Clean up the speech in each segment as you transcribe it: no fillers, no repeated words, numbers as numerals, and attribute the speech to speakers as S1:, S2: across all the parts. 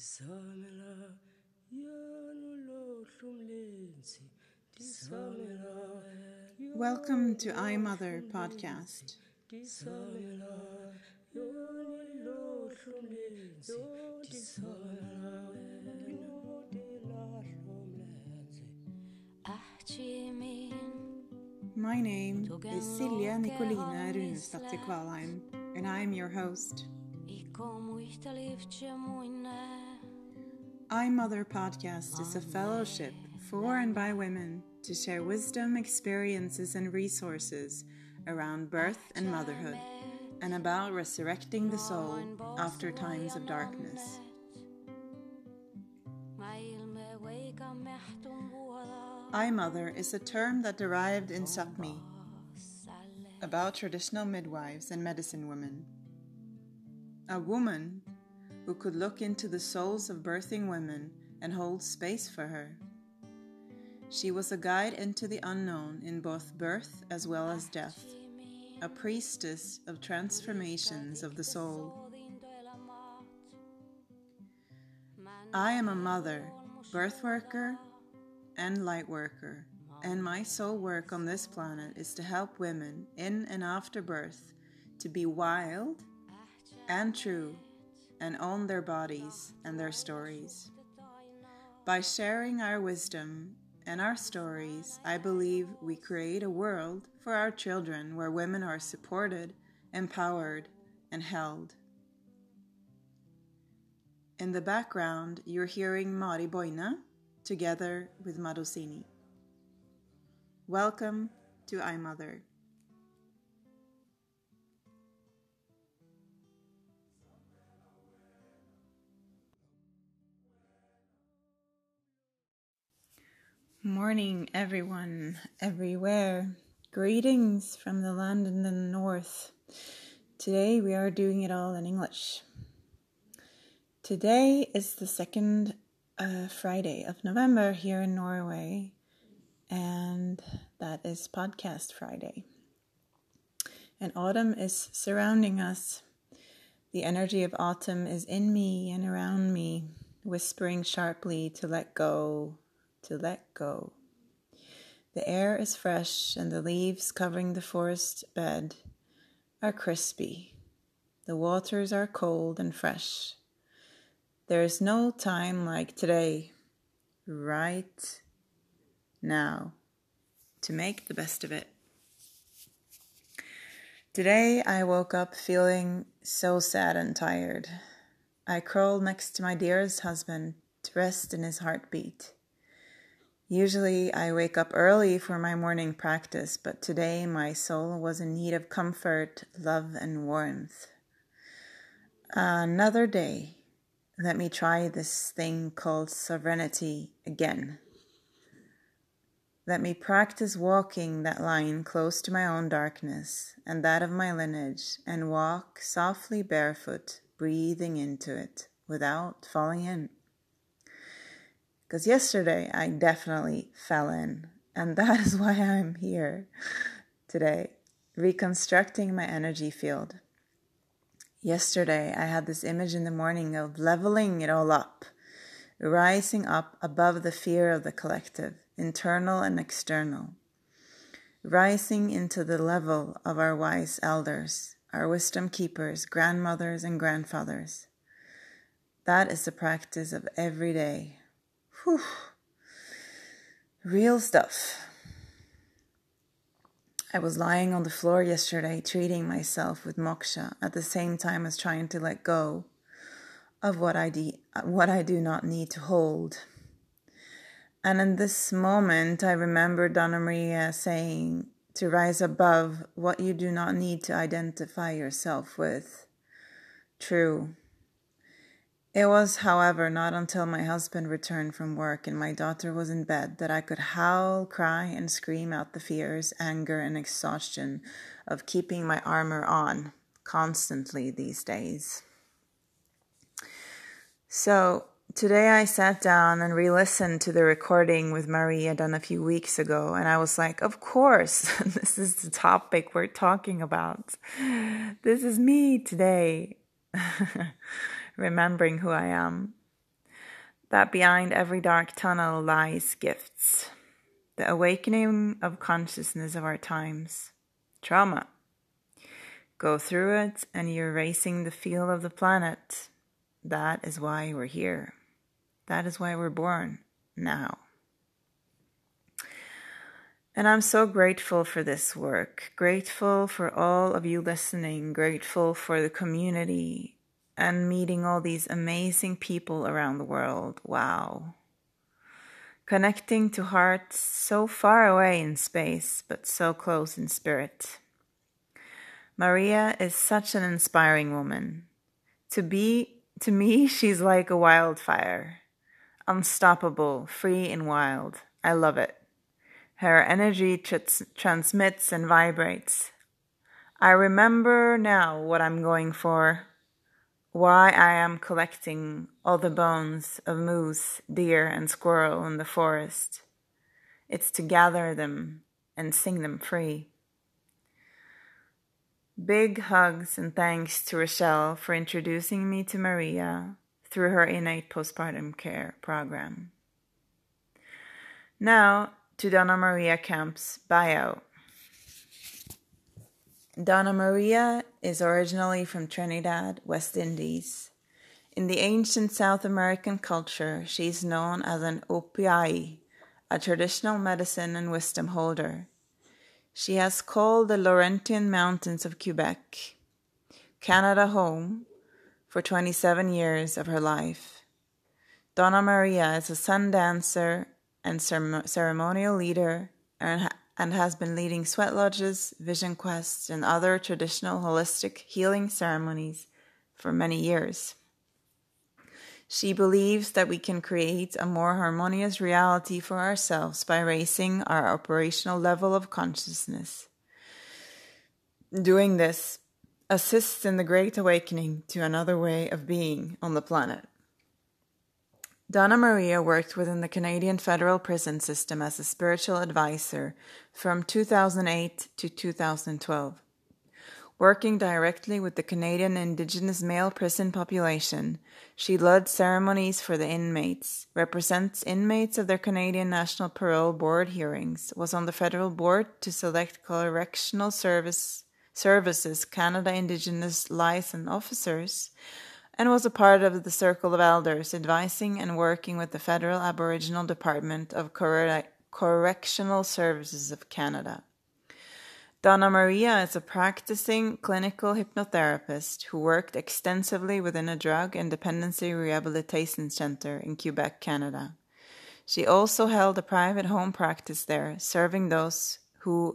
S1: Welcome to iMother podcast. My name is Silja Nikolina Runesdatter Kvalheim, and I am your host. iMother podcast is a fellowship for and by women to share wisdom, experiences, and resources around birth and motherhood, and about resurrecting the soul after times of darkness. iMother is a term that derived in Sapmi, about traditional midwives and medicine women. A woman who could look into the souls of birthing women and hold space for her. She was a guide into the unknown in both birth as well as death, a priestess of transformations of the soul. I am a mother, birth worker, and light worker, and my sole work on this planet is to help women in and after birth to be wild and true and own their bodies and their stories. By sharing our wisdom and our stories, I believe we create a world for our children where women are supported, empowered, and held. In the background, you're hearing Mari Boina together with Madosini. Welcome to iMother. Morning, everyone, everywhere. Greetings from the land in the north. Today we are doing it all in English. Today is the second Friday of November here in Norway, and that is Podcast Friday. And autumn is surrounding us. The energy of autumn is in me and around me, whispering sharply to let go. To let go. The air is fresh and the leaves covering the forest bed are crispy. The waters are cold and fresh. There is no time like today, right now, to make the best of it. Today I woke up feeling so sad and tired. I crawled next to my dearest husband to rest in his heartbeat. Usually I wake up early for my morning practice, but today my soul was in need of comfort, love, and warmth. Another day, let me try this thing called sovereignty again. Let me practice walking that line close to my own darkness and that of my lineage, and walk softly barefoot, breathing into it without falling in. Because yesterday I definitely fell in, and that is why I'm here today, reconstructing my energy field. Yesterday I had this image in the morning of leveling it all up, rising up above the fear of the collective, internal and external, rising into the level of our wise elders, our wisdom keepers, grandmothers and grandfathers. That is the practice of every day. Whew. Real stuff. I was lying on the floor yesterday treating myself with moksha at the same time as trying to let go of what I do not need to hold. And in this moment I remember Donna Maria saying to rise above what you do not need to identify yourself with. True. It was, however, not until my husband returned from work and my daughter was in bed that I could howl, cry, and scream out the fears, anger, and exhaustion of keeping my armor on constantly these days. So today I sat down and re-listened to the recording with Maria done a few weeks ago, and I was like, of course, this is the topic we're talking about. This is me today. Remembering who I am. that behind every dark tunnel lies gifts, the awakening of consciousness of our times. Trauma. Go through it and you're erasing the feel of the planet. That is why we're here. That is why we're born now. And I'm so grateful for this work, grateful for all of you listening, grateful for the community and meeting all these amazing people around the world. Wow. Connecting to hearts so far away in space, but so close in spirit. Maria is such an inspiring woman. To me, she's like a wildfire. Unstoppable, free and wild. I love it. Her energy transmits and vibrates. I remember now what I'm going for, why I am collecting all the bones of moose, deer, and squirrel in the forest. It's to gather them and sing them free. Big hugs and thanks to Rochelle for introducing me to Maria through her Innate Postpartum Care program. Now, to Donna Maria Camp's bio. Donna Maria is originally from Trinidad, West Indies. In the ancient South American culture, she is known as an Opiai, a traditional medicine and wisdom holder. She has called the Laurentian Mountains of Quebec, Canada, home for 27 years of her life. Donna Maria is a sun dancer and ceremonial leader and has been leading sweat lodges, vision quests, and other traditional holistic healing ceremonies for many years. She believes that we can create a more harmonious reality for ourselves by raising our operational level of consciousness. Doing this assists in the Great Awakening to another way of being on the planet. Donna Maria worked within the Canadian federal prison system as a spiritual advisor from 2008 to 2012. Working directly with the Canadian Indigenous male prison population, she led ceremonies for the inmates, represents inmates of their Canadian National Parole Board hearings, was on the federal board to select Correctional Services Canada Indigenous liaison officers, and was a part of the Circle of Elders, advising and working with the Federal Aboriginal Department of Correctional Services of Canada. Donna Maria is a practicing clinical hypnotherapist who worked extensively within a drug and dependency rehabilitation center in Quebec, Canada. She also held a private home practice there, serving those who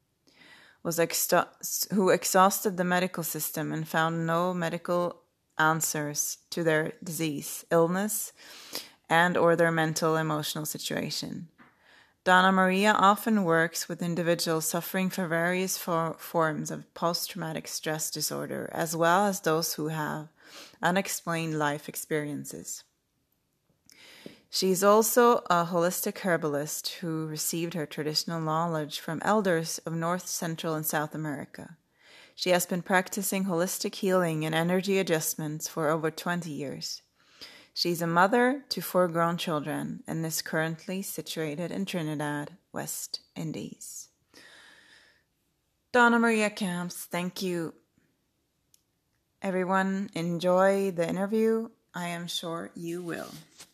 S1: exhausted the medical system and found no medical answers to their disease, illness, and or their mental emotional situation. Donna Maria often works with individuals suffering from various forms of post-traumatic stress disorder, as well as those who have unexplained life experiences. She is also a holistic herbalist who received her traditional knowledge from elders of North, Central, and South America. She has been practicing holistic healing and energy adjustments for over 20 years. She's a mother to 4 grown children and is currently situated in Trinidad, West Indies. Donna Maria Camps, thank you. Everyone, enjoy the interview. I am sure you will.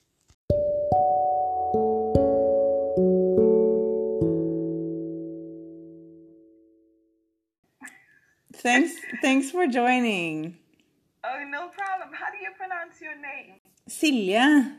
S1: Thanks for joining.
S2: Oh, no problem. How do you pronounce your name?
S1: Silja.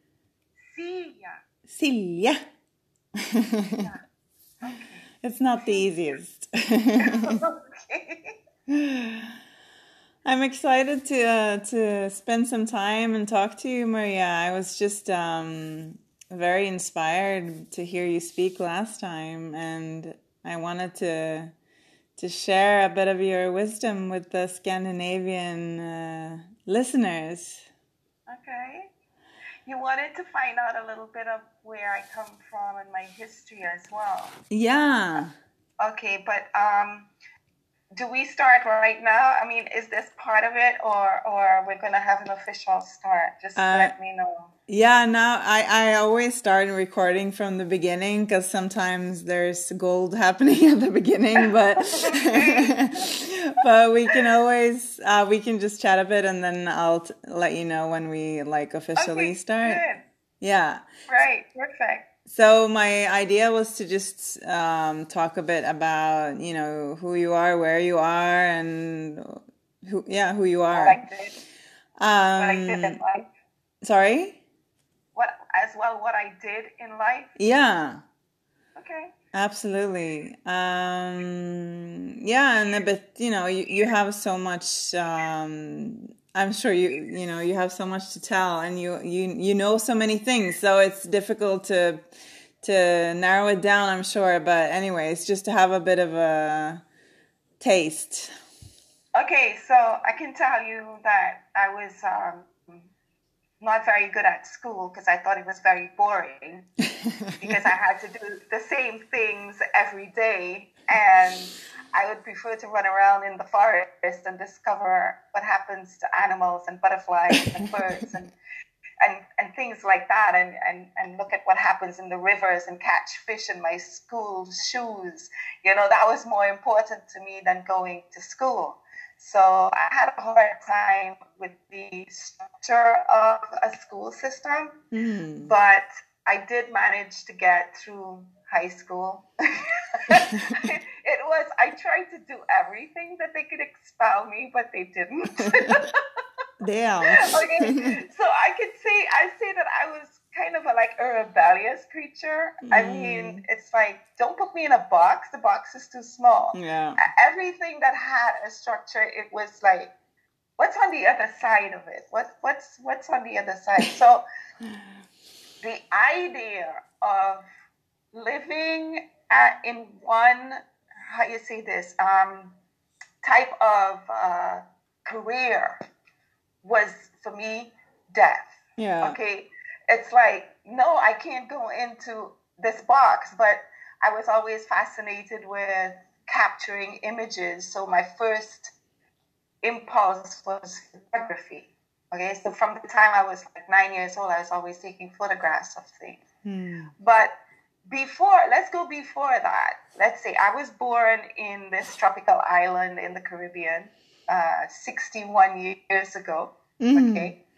S2: Silja.
S1: Silja.
S2: Okay.
S1: It's not the easiest.
S2: Okay.
S1: I'm excited to spend some time and talk to you, Maria. I was just very inspired to hear you speak last time, and I wanted to share a bit of your wisdom with the Scandinavian listeners.
S2: Okay. You wanted to find out a little bit of where I come from and my history as well.
S1: Yeah.
S2: Okay, but do we start right now? I mean, is this part of it, or we're gonna have an official start? Just
S1: Uh,
S2: let me know.
S1: yeah, now I always start recording from the beginning because sometimes there's gold happening at the beginning, but
S2: Okay.
S1: but we can always we can just chat a bit and then I'll let you know when we like officially
S2: Okay,
S1: start.
S2: good.
S1: Yeah.
S2: Right, perfect.
S1: So my idea was to just talk a bit about, you know, who you are, where you are, and who you
S2: What
S1: are.
S2: I did, what I did in
S1: Um,
S2: life.
S1: Sorry?
S2: What I did in life.
S1: Yeah,
S2: Okay.
S1: absolutely. Yeah, and a bit, you know, you have so much. I'm sure you know you have so much to tell, and you know so many things. So it's difficult to narrow it down. I'm sure, but anyways, just to have a bit of a taste.
S2: Okay, so I can tell you that I was not very good at school because I thought it was very boring because I had to do the same things every day. And I would prefer to run around in the forest and discover what happens to animals and butterflies and birds and things like that, and look at what happens in the rivers and catch fish in my school shoes. You know, that was more important to me than going to school. So I had a hard time with the structure of a school system,
S1: Mm.
S2: but I did manage to get through high school. I tried to do everything that they could expel me, but they didn't.
S1: Damn.
S2: Okay, so I say that I was kind of a rebellious creature. I mean,
S1: Mm.
S2: it's like, don't put me in a box. The box is too small.
S1: Yeah.
S2: Everything that had a structure, it was like, what's on the other side of it? What's on the other side? So the idea of living in one, how you say this, type of career was for me death.
S1: Yeah.
S2: Okay, it's like, no, I can't go into this box. But I was always fascinated with capturing images. So my first impulse was photography. Okay, so from the time I was like 9 years old, I was always taking photographs of things.
S1: Mm.
S2: But let's go before that. Let's say I was born in this tropical island in the Caribbean 61 years ago.
S1: Mm.
S2: Okay.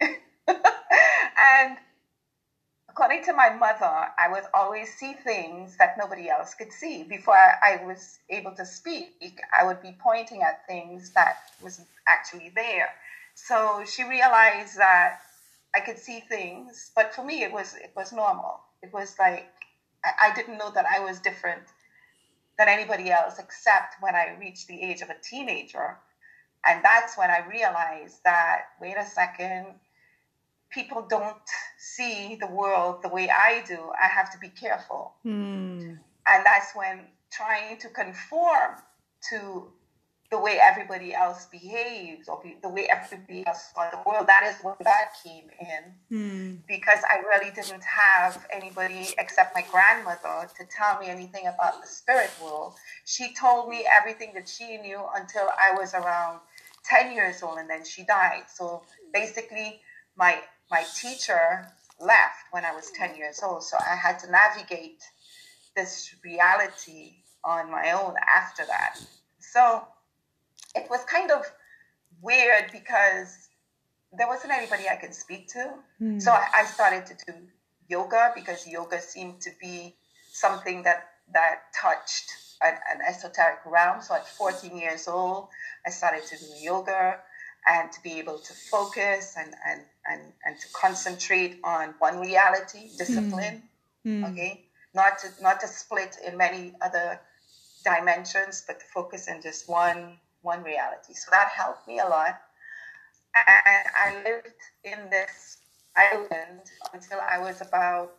S2: And according to my mother, I would always see things that nobody else could see. Before I was able to speak, I would be pointing at things that was actually there. So she realized that I could see things, but for me it was normal. It was like I didn't know that I was different than anybody else, except when I reached the age of a teenager. And that's when I realized that, wait a second, people don't see the world the way I do. I have to be careful.
S1: Mm.
S2: And that's when trying to conform to the way everybody else behaves, or the way everybody else saw the world, that is when that came in.
S1: Mm.
S2: Because I really didn't have anybody except my grandmother to tell me anything about the spirit world. She told me everything that she knew until I was around 10 years old, and then she died. So basically, my teacher left when I was 10 years old. So I had to navigate this reality on my own after that. So it was kind of weird because there wasn't anybody I could speak to.
S1: Mm.
S2: So I started to do yoga because yoga seemed to be something that touched an esoteric realm. So at 14 years old, I started to do yoga and to be able to focus and to concentrate on one reality, discipline.
S1: Mm.
S2: Okay, not to split in many other dimensions, but to focus in just one reality. So that helped me a lot. And I lived in this island until I was about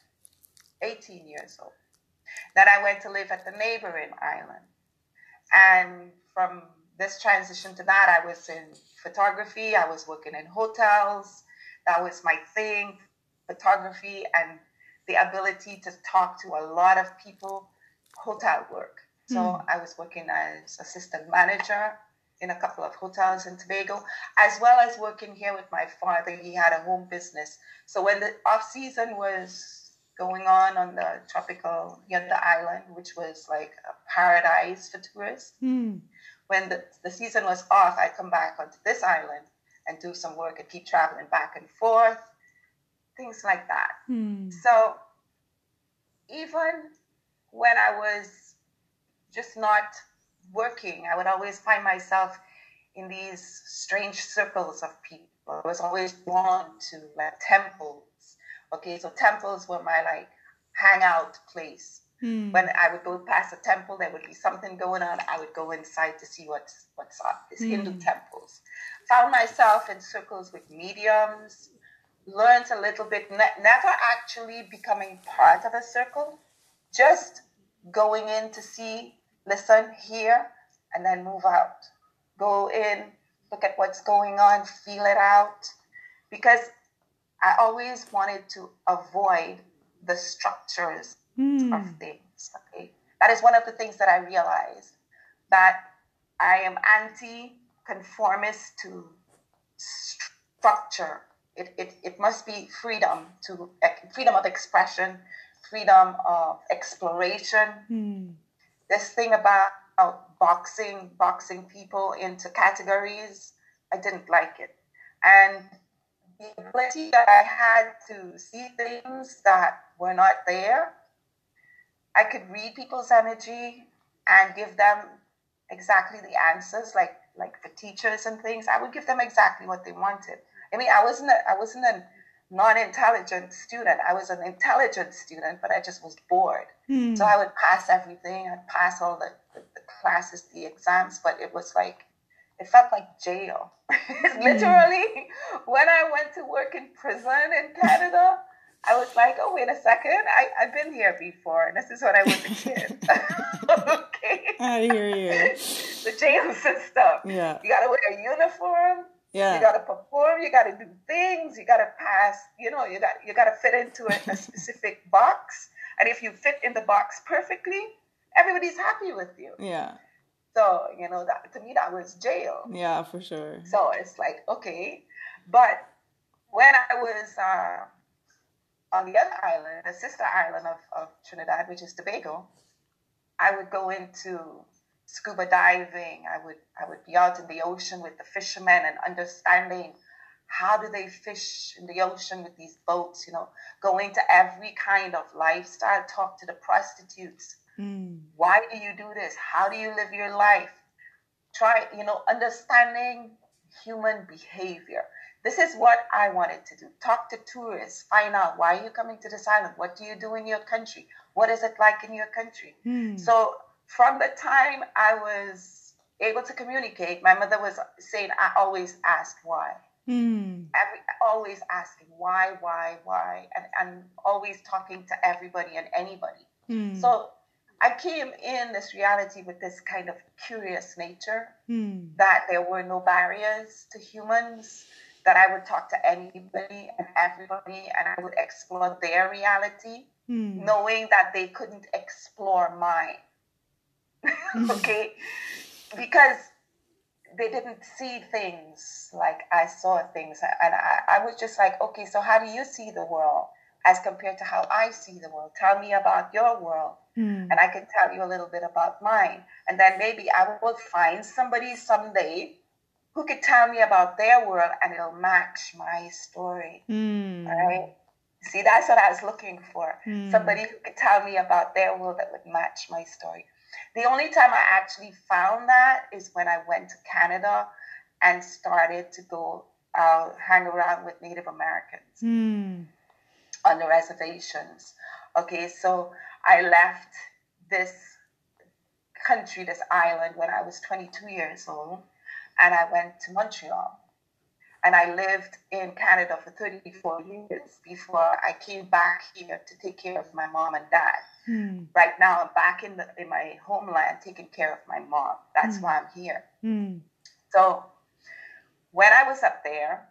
S2: 18 years old. Then I went to live at the neighboring island. And from this transition to that, I was in photography. I was working in hotels. That was my thing, photography and the ability to talk to a lot of people, hotel work. So I was working as assistant manager in a couple of hotels in Tobago, as well as working here with my father. He had a home business. So when the off season was going on the tropical Yunda Island, which was like a paradise for tourists, when the season was off, I'd come back onto this island and do some work and keep traveling back and forth, things like that. So even when I was just not working, I would always find myself in these strange circles of people. I was always drawn to like temples. Okay, so temples were my like hangout place. When I would go past a temple, there would be something going on. I would go inside to see what's up. These Hindu temples. Found myself in circles with mediums. Learned a little bit. Never actually becoming part of a circle. Just going in to see, listen, hear, and then move out. Go in, look at what's going on, feel it out. Because I always wanted to avoid the structures of things. Okay, that is one of the things that I realized, that I am anti-conformist to structure. It must be freedom of expression, freedom of exploration. This thing about boxing people into categories, I didn't like it. And the ability that I had to see things that were not there, I could read people's energy and give them exactly the answers, like for teachers and things. I would give them exactly what they wanted. I mean, I wasn't a non-intelligent student. I was an intelligent student, but I just was bored. So I would pass everything. I'd pass all the classes, the exams, but it was like, it felt like jail. Literally, when I went to work in prison in Canada, I was like, oh, wait a second. I've been here before, and this is when I was a kid. Okay.
S1: I hear you.
S2: The jail system.
S1: Yeah.
S2: You got to wear a uniform.
S1: Yeah.
S2: You got to perform. You got to do things. You got to pass. You got to fit into a specific box. And if you fit in the box perfectly, everybody's happy with you.
S1: Yeah.
S2: So, that, to me, that was jail.
S1: Yeah, for sure.
S2: So it's like, okay. But when I was on the other island, the sister island of Trinidad, which is Tobago, I would go into scuba diving. I would be out in the ocean with the fishermen and understanding how do they fish in the ocean with these boats, going to every kind of lifestyle, talk to the prostitutes. Why do you do this? How do you live your life? Try, understanding human behavior. This is what I wanted to do. Talk to tourists, find out, why are you coming to this island? What do you do in your country? What is it like in your country? So from the time I was able to communicate, my mother was saying, I always asked why. Always asking why, and always talking to everybody and anybody. So I came in this reality with this kind of curious nature, that there were no barriers to humans, that I would talk to anybody and everybody, and I would explore their reality, knowing that they couldn't explore mine. Okay? Because they didn't see things like I saw things. And I was just like, okay, so how do you see the world as compared to how I see the world? Tell me about your world. And I can tell you a little bit about mine. And then maybe I will find somebody someday who could tell me about their world, and it'll match my story. All right? See, that's what I was looking for. Somebody who could tell me about their world that would match my story. The only time I actually found that is when I went to Canada and started to go hang around with Native Americans on the reservations. Okay, so I left this country, this island, when I was 22 years old, and I went to Montreal. And I lived in Canada for 34 years before I came back here to take care of my mom and dad. Right now, I'm back in my homeland taking care of my mom. That's why I'm here. So when I was up there,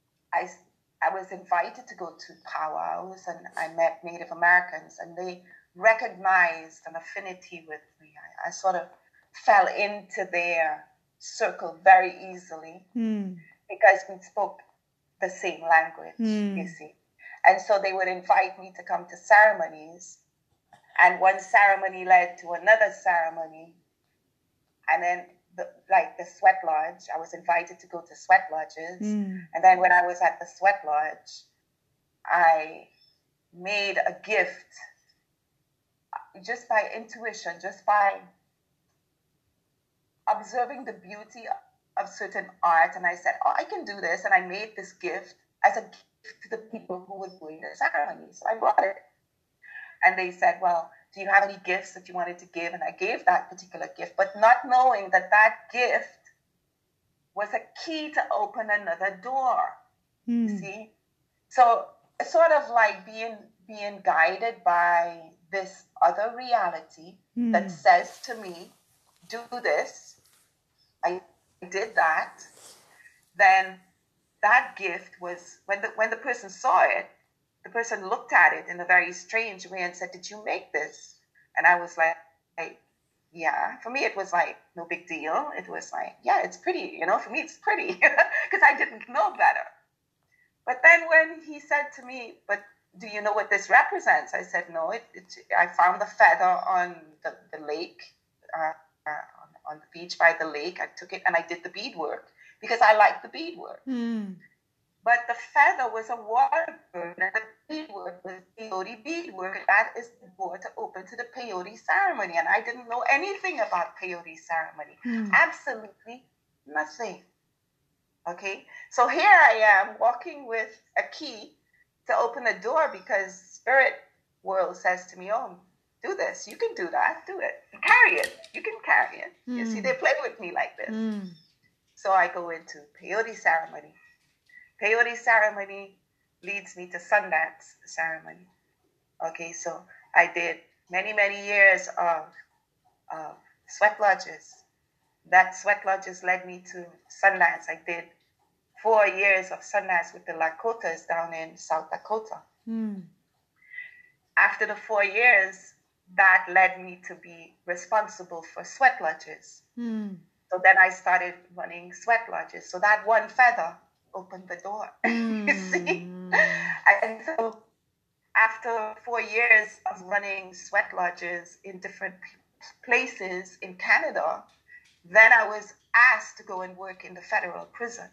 S2: I was invited to go to powwows, and I met Native Americans, and they recognized an affinity with me. I sort of fell into their circle very easily because we spoke the same language, you see. And so they would invite me to come to ceremonies, and one ceremony led to another ceremony. And then the sweat lodge, I was invited to go to sweat lodges. And then when I was at the sweat lodge, I made a gift just by intuition, just by observing the beauty of certain art. And I said, oh, I can do this. And I made this gift as a gift to the people who were doing the ceremony. So I brought it. And they said, well, do you have any gifts that you wanted to give? And I gave that particular gift, but not knowing that that gift was a key to open another door. See? So it's sort of like being guided by this other reality that says to me, do this. I did that. Then that gift was, when the person saw it, the person looked at it in a very strange way and said, did you make this? And I was like, yeah. For me, it was like, no big deal. It was like, yeah, it's pretty. You know, for me, it's pretty because I didn't know better. But then when he said to me, but do you know what this represents? I said, no, I found the feather on the lake, on the beach by the lake. I took it and I did the beadwork because I like the beadwork. But the feather was a water bird, and the beadwork was peyote beadwork. That is the door to open to the peyote ceremony. And I didn't know anything about peyote ceremony. Absolutely nothing. Okay? So here I am walking with a key to open a door because spirit world says to me, oh, do this. You can do that. Do it. Carry it. You can carry it. You see, they play with me like this. So I go into peyote ceremony. Peyote ceremony leads me to Sundance ceremony. Okay, so I did many, many years of sweat lodges. That sweat lodges led me to Sundance. I did 4 years of Sundance with the Lakotas down in South Dakota. After the 4 years, that led me to be responsible for sweat lodges. So then I started running sweat lodges. So that one feather opened the door. You see? And so after 4 years of running sweat lodges in different places in Canada, then I was asked to go and work in the federal prison.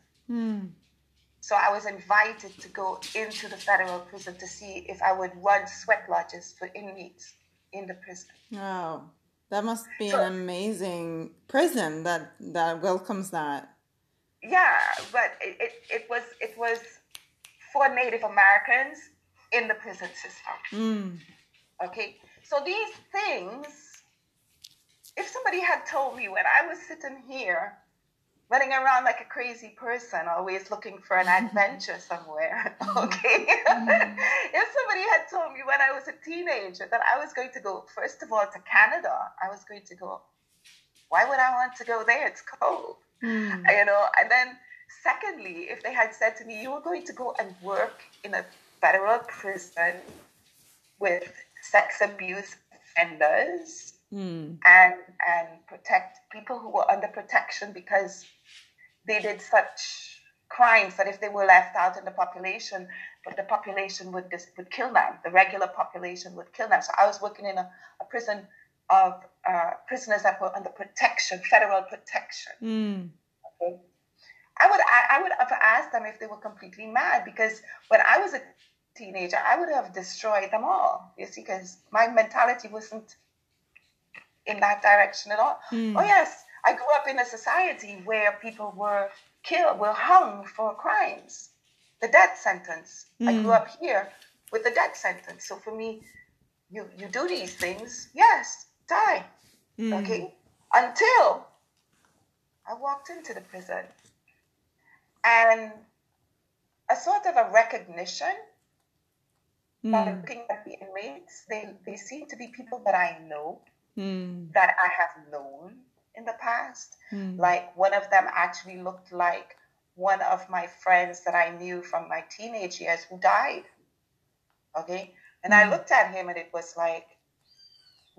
S2: So I was invited to go into the federal prison to see if I would run sweat lodges for inmates in the prison.
S1: Wow. That must be an amazing prison that welcomes that.
S2: Yeah, but it was for Native Americans in the prison system. Okay, so these things, if somebody had told me when I was sitting here running around like a crazy person, always looking for an adventure somewhere, okay, if somebody had told me when I was a teenager that I was going to go, first of all, to Canada, I was going to go, why would I want to go there? It's cold. You know, and then secondly, if they had said to me, you were going to go and work in a federal prison with sex abuse offenders and protect people who were under protection because they did such crimes that if they were left out in the population, but the population would kill them. The regular population would kill them. So I was working in a prison of prisoners that were under protection, federal protection. Okay. I would have asked them if they were completely mad, because when I was a teenager, I would have destroyed them all. You see, because my mentality wasn't in that direction at all. Oh yes, I grew up in a society where people were hung for crimes, the death sentence. I grew up here with the death sentence. So for me, you do these things, yes, die. Okay? Until I walked into the prison. And a sort of a recognition by looking at the inmates, they seem to be people that I know, that I have known in the past. Like one of them actually looked like one of my friends that I knew from my teenage years who died. Okay? And I looked at him and it was like,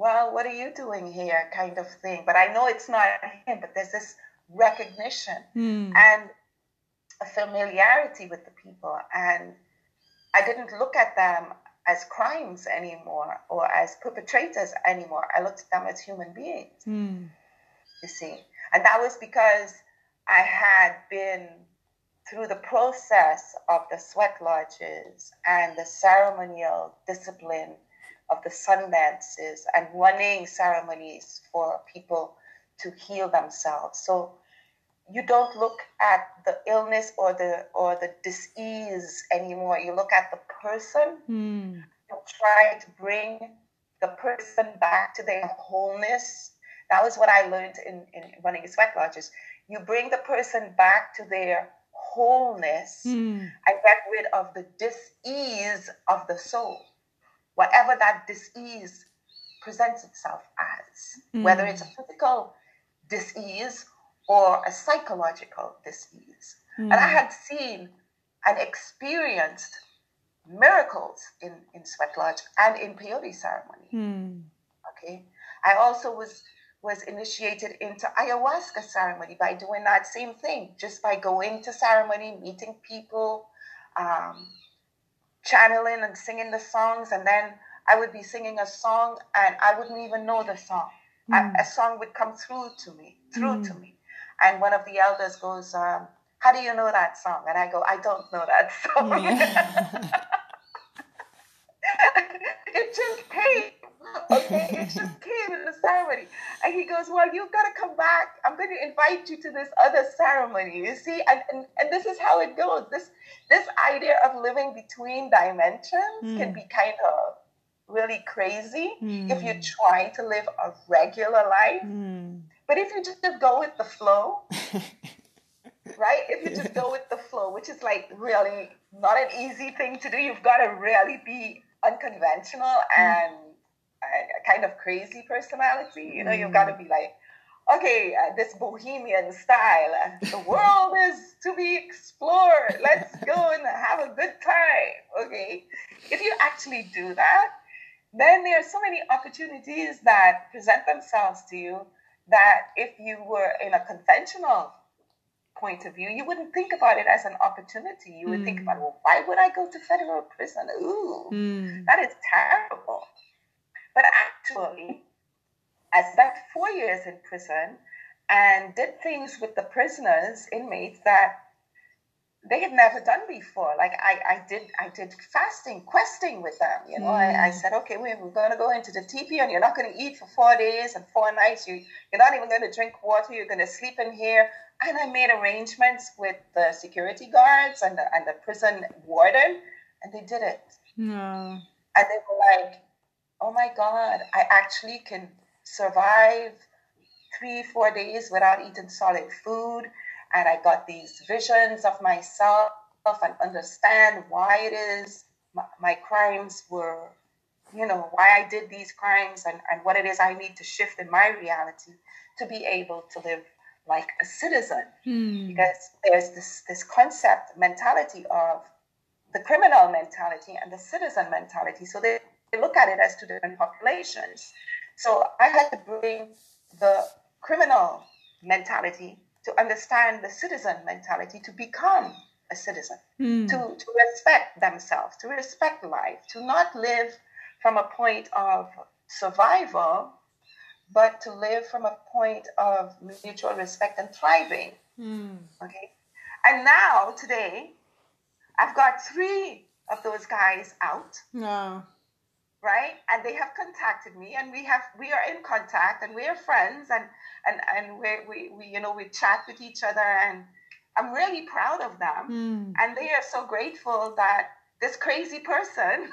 S2: well, what are you doing here kind of thing. But I know it's not him, but there's this recognition and a familiarity with the people. And I didn't look at them as crimes anymore or as perpetrators anymore. I looked at them as human beings, you see. And that was because I had been through the process of the sweat lodges and the ceremonial discipline of the sun dances and running ceremonies for people to heal themselves. So you don't look at the illness or the disease anymore. You look at the person. You try to bring the person back to their wholeness. That was what I learned in running sweat lodges. You bring the person back to their wholeness and get rid of the dis-ease of the soul, whatever that dis-ease presents itself as, whether it's a physical dis-ease or a psychological dis-ease. And I had seen and experienced miracles in sweat lodge and in peyote ceremony. Okay, I also was initiated into ayahuasca ceremony by doing that same thing, just by going to ceremony, meeting people, channeling and singing the songs, and then I would be singing a song and I wouldn't even know the song. A song would come through to me. And one of the elders goes, how do you know that song? And I go, I don't know that song. It just came. Okay, it just came in the ceremony. And he goes, well, you've got to come back. I'm going to invite you to this other ceremony, you see? And this is how it goes. This idea of living between dimensions can be kind of really crazy if you try to live a regular life. But if you just go with the flow, right? If you just go with the flow, which is like really not an easy thing to do. You've got to really be unconventional and a kind of crazy personality. You know, you've got to be like, okay, this bohemian style, the world is to be explored. Let's go and have a good time. Okay. If you actually do that, then there are so many opportunities that present themselves to you that if you were in a conventional point of view, you wouldn't think about it as an opportunity. You would think about, well, why would I go to federal prison? Ooh, that is terrible. But actually, I spent 4 years in prison and did things with the prisoners, inmates, that they had never done before. Like I did fasting, questing with them. You know, I said, okay, we're going to go into the teepee and you're not going to eat for 4 days and 4 nights. You're not even going to drink water. You're going to sleep in here. And I made arrangements with the security guards and the prison warden, and they did it.
S1: No.
S2: And they were like, oh my God, I actually can survive 3-4 days without eating solid food. And I got these visions of myself and understand why it is my crimes were, you know, why I did these crimes and what it is I need to shift in my reality to be able to live like a citizen. Because there's this concept, mentality of the criminal mentality and the citizen mentality. So they look at it as two different populations. So I had to bring the criminal mentality to understand the citizen mentality, to become a citizen, to respect themselves, to respect life, to not live from a point of survival, but to live from a point of mutual respect and thriving. Okay. And now, today, I've got 3 of those guys out.
S1: No.
S2: Right? And they have contacted me, and we are in contact, and we are friends, and we chat with each other, and I'm really proud of them. And they are so grateful that this crazy person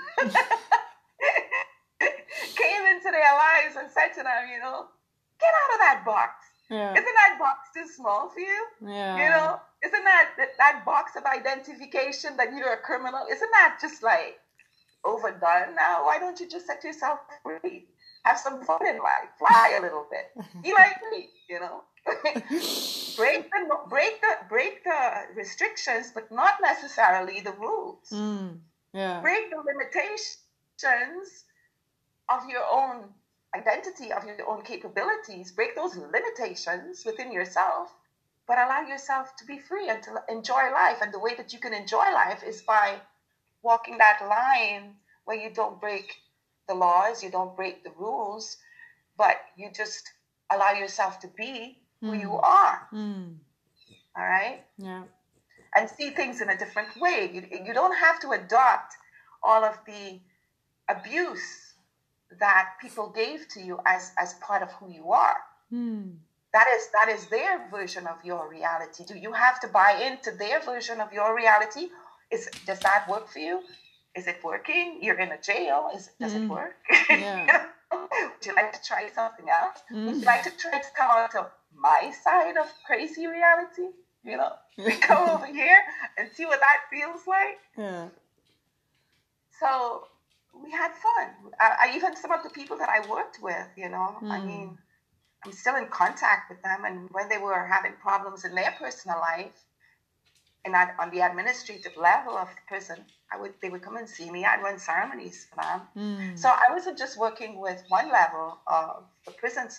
S2: came into their lives and said to them, you know, get out of that box. Yeah. Isn't that box too small for you?
S1: Yeah.
S2: You know, isn't that box of identification that you're a criminal? Isn't that just like overdone now? Why don't you just set yourself free? Have some fun in life. Fly a little bit. Be like me, you know. break the restrictions, but not necessarily the rules.
S1: Yeah.
S2: Break the limitations of your own identity, of your own capabilities, break those limitations within yourself, but allow yourself to be free and to enjoy life. And the way that you can enjoy life is by walking that line where you don't break the laws, you don't break the rules, but you just allow yourself to be who you are. All right?
S1: Yeah.
S2: And see things in a different way. You don't have to adopt all of the abuse that people gave to you as part of who you are. That is their version of your reality. Do you have to buy into their version of your reality? Does that work for you? Is it working? You're in a jail. Does it work?
S1: Yeah.
S2: Would you like to try something else? Would you like to try to come out of my side of crazy reality? You know, come over here and see what that feels like.
S1: Yeah.
S2: So we had fun. I even some of the people that I worked with, you know, I mean, I'm still in contact with them. And when they were having problems in their personal life, and on the administrative level of the prison, they would come and see me. I'd run ceremonies for them. So I wasn't just working with one level of the prison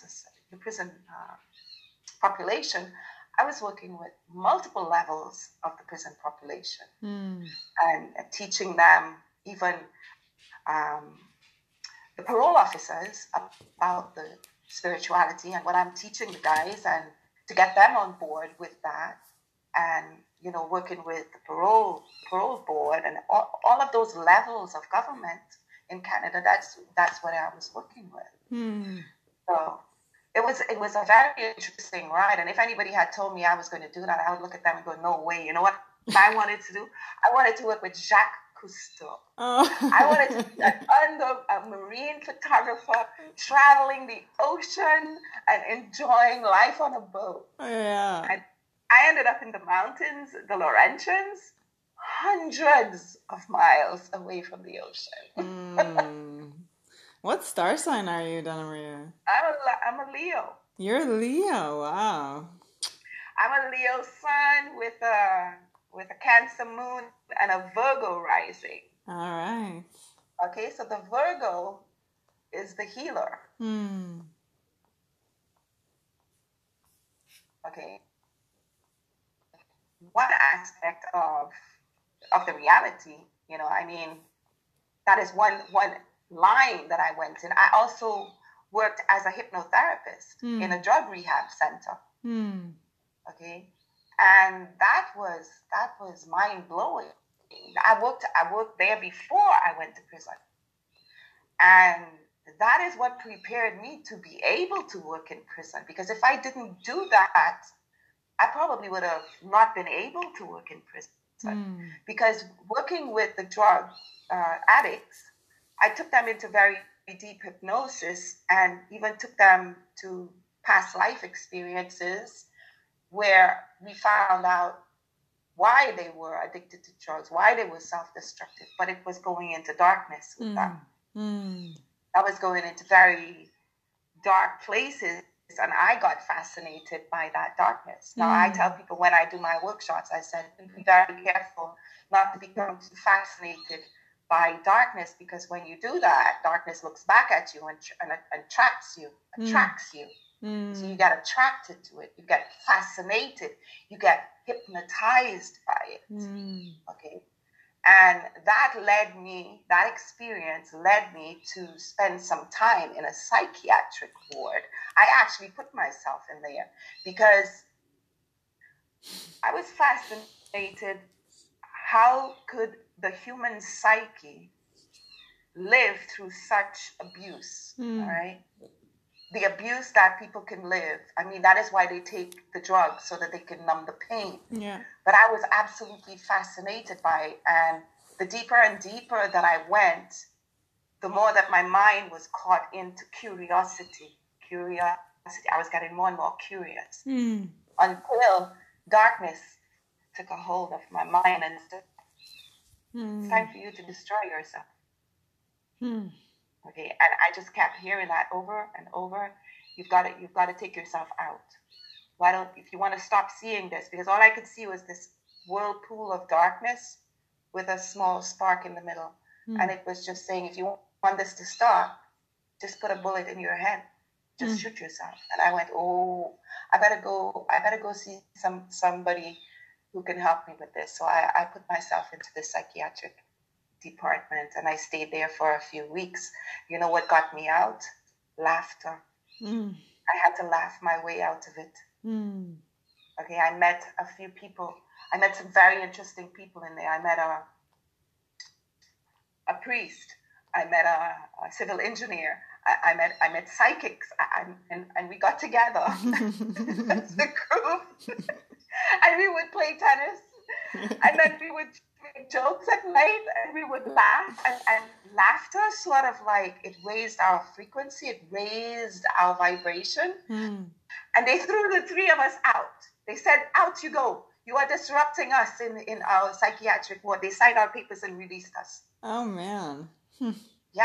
S2: population. I was working with multiple levels of the prison population and teaching them even the parole officers about the spirituality and what I'm teaching the guys, and to get them on board with that, and you know, working with the parole board and all of those levels of government in Canada. That's what I was working with. So it was a very interesting ride. And if anybody had told me I was going to do that, I would look at them and go, no way. You know what I wanted to do? I wanted to work with Jacques Cousteau. I wanted to be a marine photographer, traveling the ocean and enjoying life on a boat.
S1: Yeah.
S2: And I ended up in the mountains, the Laurentians, hundreds of miles away from the ocean.
S1: What star sign are you, Donna Maria?
S2: I'm a Leo.
S1: You're a Leo. Wow.
S2: I'm a Leo sun with a Cancer moon and a Virgo rising.
S1: All right.
S2: Okay, so the Virgo is the healer. Okay. One aspect of the reality, you know, I mean, that is one line that I went in. I also worked as a hypnotherapist in a drug rehab center. Okay. And that was mind blowing. I worked there before I went to prison. And that is what prepared me to be able to work in prison. Because if I didn't do that, I probably would have not been able to work in prison. Because working with the drug addicts, I took them into very deep hypnosis and even took them to past life experiences where we found out why they were addicted to drugs, why they were self-destructive, but it was going into darkness with them. I was going into very dark places, and I got fascinated by that darkness. Now, I tell people when I do my workshops, I said, be very careful not to become too fascinated by darkness, because when you do that, darkness looks back at you and attracts you. So you get attracted to it, you get fascinated, you get hypnotized by it. Okay. And that experience led me to spend some time in a psychiatric ward. I actually put myself in there because I was fascinated. How could the human psyche live through such abuse? All right. The abuse that people can live. I mean, that is why they take the drugs, so that they can numb the pain.
S1: Yeah.
S2: But I was absolutely fascinated by it. And the deeper and deeper that I went, the more that my mind was caught into curiosity. I was getting more and more curious until darkness took a hold of my mind and said, it's time for you to destroy yourself. Okay, and I just kept hearing that over and over. You've got to take yourself out. If you want to stop seeing this, because all I could see was this whirlpool of darkness with a small spark in the middle. And it was just saying, if you want this to stop, just put a bullet in your head. Just shoot yourself. And I went, oh, I better go see somebody who can help me with this. So I put myself into the psychiatric department, and I stayed there for a few weeks. You know what got me out? Laughter. I had to laugh my way out of it. Okay, I met a few people. I met some very interesting people in there. I met a priest. I met a civil engineer. I met psychics. And we got together as a group, and we would play tennis, and then we would make jokes at night, and we would laugh. And laughter sort of like, it raised our frequency, it raised our vibration. And they threw the three of us out. They said, out you go. You are disrupting us in our psychiatric ward. They signed our papers and released us.
S1: Oh, man.
S2: Yeah.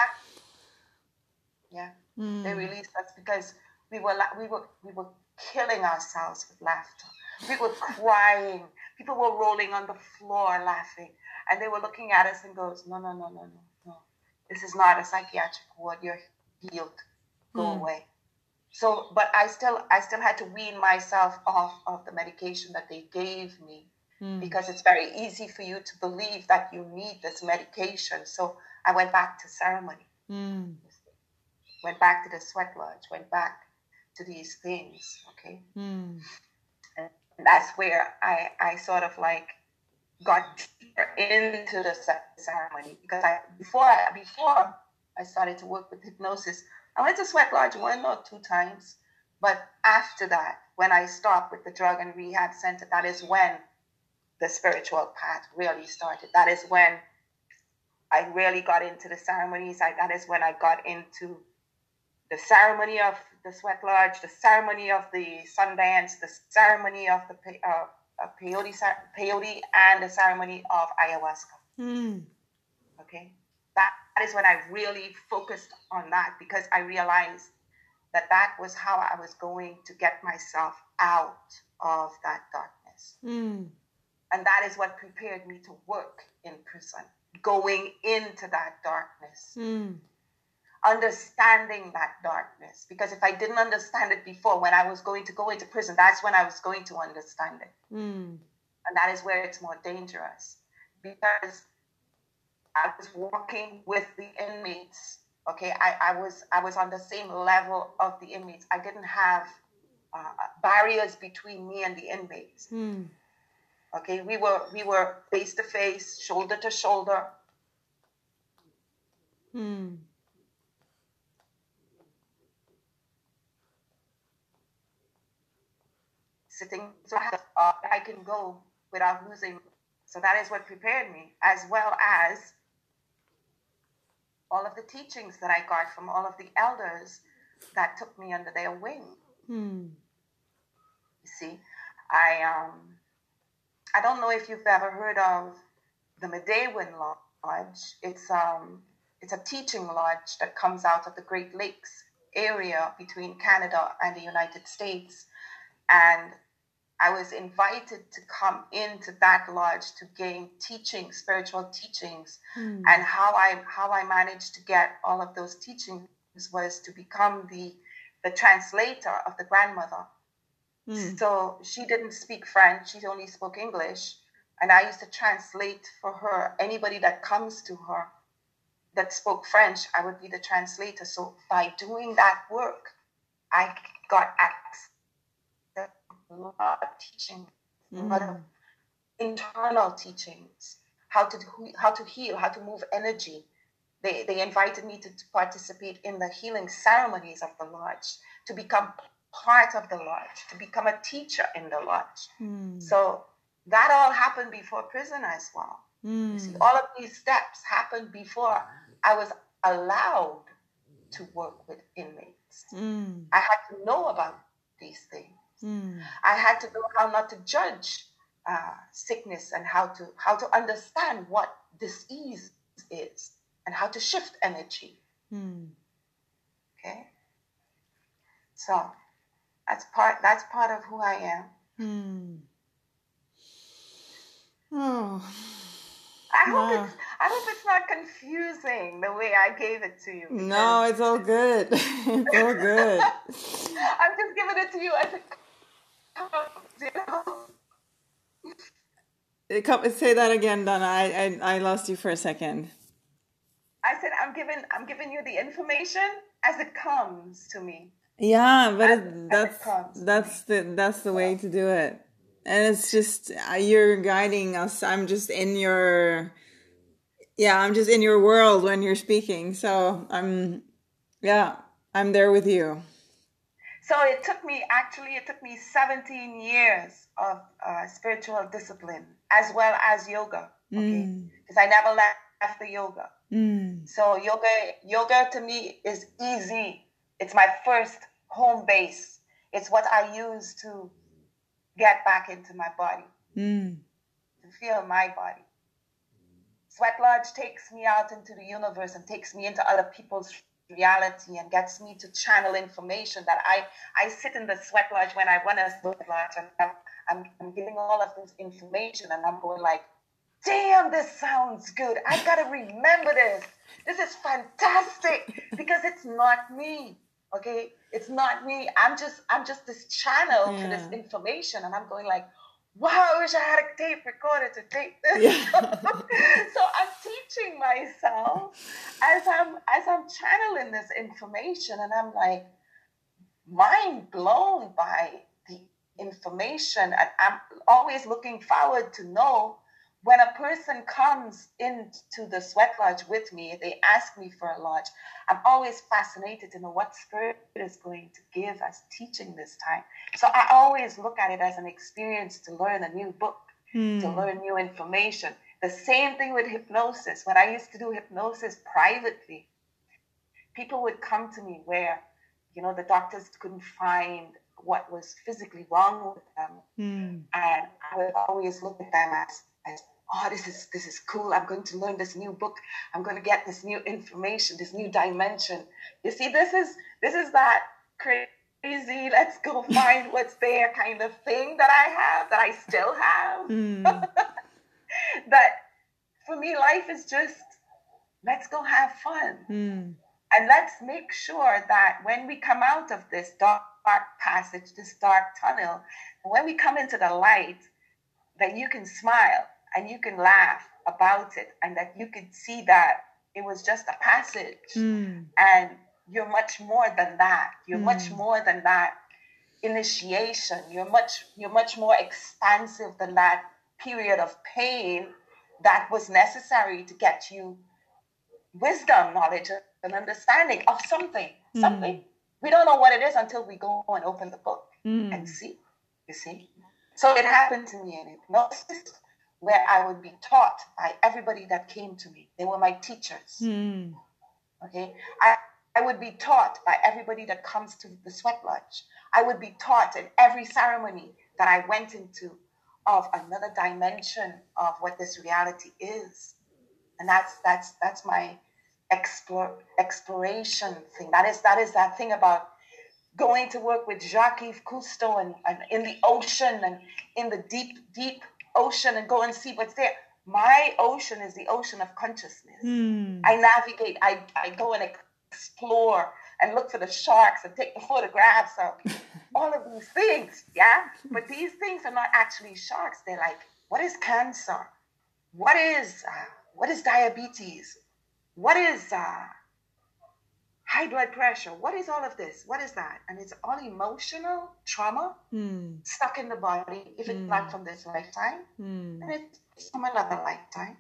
S2: They released us because we were killing ourselves with laughter. We were crying. People were rolling on the floor laughing. And they were looking at us and goes, no. This is not a psychiatric ward. You're healed. Go away. So, but I still had to wean myself off of the medication that they gave me, because it's very easy for you to believe that you need this medication. So I went back to ceremony, went back to the sweat lodge, went back to these things. Okay. And that's where I sort of like got deeper into the ceremony, because before I started to work with hypnosis, I went to Sweat Lodge 1 or 2 times, but after that, when I stopped with the drug and rehab center, that is when the spiritual path really started. That is when I really got into the ceremonies. That is when I got into the ceremony of the Sweat Lodge, the ceremony of the Sundance, the ceremony of the peyote, and the ceremony of ayahuasca. Okay. That is when I really focused on that, because I realized that was how I was going to get myself out of that darkness. And that is what prepared me to work in prison, going into that darkness, understanding that darkness. Because if I didn't understand it before, when I was going to go into prison, that's when I was going to understand it. And that is where it's more dangerous, because I was walking with the inmates. Okay, I was on the same level of the inmates. I didn't have barriers between me and the inmates. Okay, we were face to face, shoulder to shoulder. Sitting, so I can go without losing. So that is what prepared me, as well as all of the teachings that I got from all of the elders that took me under their wing. You see, I don't know if you've ever heard of the Medewin Lodge. It's a teaching lodge that comes out of the Great Lakes area between Canada and the United States. And I was invited to come into that lodge to gain teaching, spiritual teachings. And how I managed to get all of those teachings was to become the translator of the grandmother. So she didn't speak French, she only spoke English. And I used to translate for her. Anybody that comes to her that spoke French, I would be the translator. So by doing that work, I got access to a lot of teaching, a lot of internal teachings, how to heal, how to move energy. They invited me to participate in the healing ceremonies of the lodge, to become part of the lodge, to become a teacher in the lodge. So that all happened before prison as well. You see, all of these steps happened before I was allowed to work with inmates. I had to know about these things. I had to know how not to judge sickness, and how to understand what disease is, and how to shift energy. Okay, so that's part of who I am.
S1: Oh, Wow.
S2: I hope it's not confusing the way I gave it to you, because
S1: No, it's all good. It's all good.
S2: I'm just giving it to you as it comes, you know.
S1: Say that again, Donna. I lost you for a second.
S2: I said I'm giving you the information as it comes to me.
S1: Yeah, but
S2: As it comes to me.
S1: that's the way
S2: So,
S1: to do it. And it's just you're guiding us. I'm just in your I'm just in your world when you're speaking. So I'm there with you.
S2: so it took me 17 years of spiritual discipline as well as yoga. Okay, because I never left the yoga. So yoga to me is easy. It's my first home base. It's what I use to get back into my body, to feel my body. Sweat Lodge takes me out into the universe and takes me into other people's reality and gets me to channel information that I sit in the Sweat Lodge when I run a Sweat Lodge, and I'm getting all of this information, and I'm going like, damn, this sounds good. I gotta remember this. This is fantastic, because it's not me. Okay, it's not me. I'm just this channel for this information, and I'm going like, wow, I wish I had a tape recorder to take this.
S1: Yeah.
S2: So I'm teaching myself as I'm channeling this information, and I'm like mind blown by the information, and I'm always looking forward to know when a person comes into the Sweat Lodge with me, they ask me for a lodge. I'm always fascinated to know what spirit is going to give us teaching this time. So I always look at it as an experience to learn a new book, to learn new information. The same thing with hypnosis. When I used to do hypnosis privately, people would come to me where, the doctors couldn't find what was physically wrong with them. And I would always look at them as oh, this is cool. I'm going to learn this new book. I'm going to get this new information, this new dimension. You see, this is that crazy, let's go find what's there kind of thing that I still have. That for me, life is just, let's go have fun. And let's make sure that when we come out of this dark passage, this dark tunnel, when we come into the light, that you can smile and you can laugh about it, and that you can see that it was just a passage, and you're much more than that. You're much more than that initiation. You're much more expansive than that period of pain that was necessary to get you wisdom, knowledge, and understanding of something. We don't know what it is until we go and open the book and see. You see? So it happened to me in hypnosis, where I would be taught by everybody that came to me. They were my teachers. Okay? I would be taught by everybody that comes to the Sweat Lodge. I would be taught in every ceremony that I went into of another dimension of what this reality is. And that's my exploration thing. That is that thing about going to work with Jacques-Yves Cousteau and in the ocean and in the deep, deep ocean, and go and see what's there. My ocean is the ocean of consciousness. I navigate, I go and explore and look for the sharks and take the photographs of all of these things, yeah? But these things are not actually sharks. They're like, what is cancer? What is diabetes? What is high blood pressure? What is all of this? What is that? And it's all emotional trauma stuck in the body, if it's not from this lifetime, and it's from another lifetime,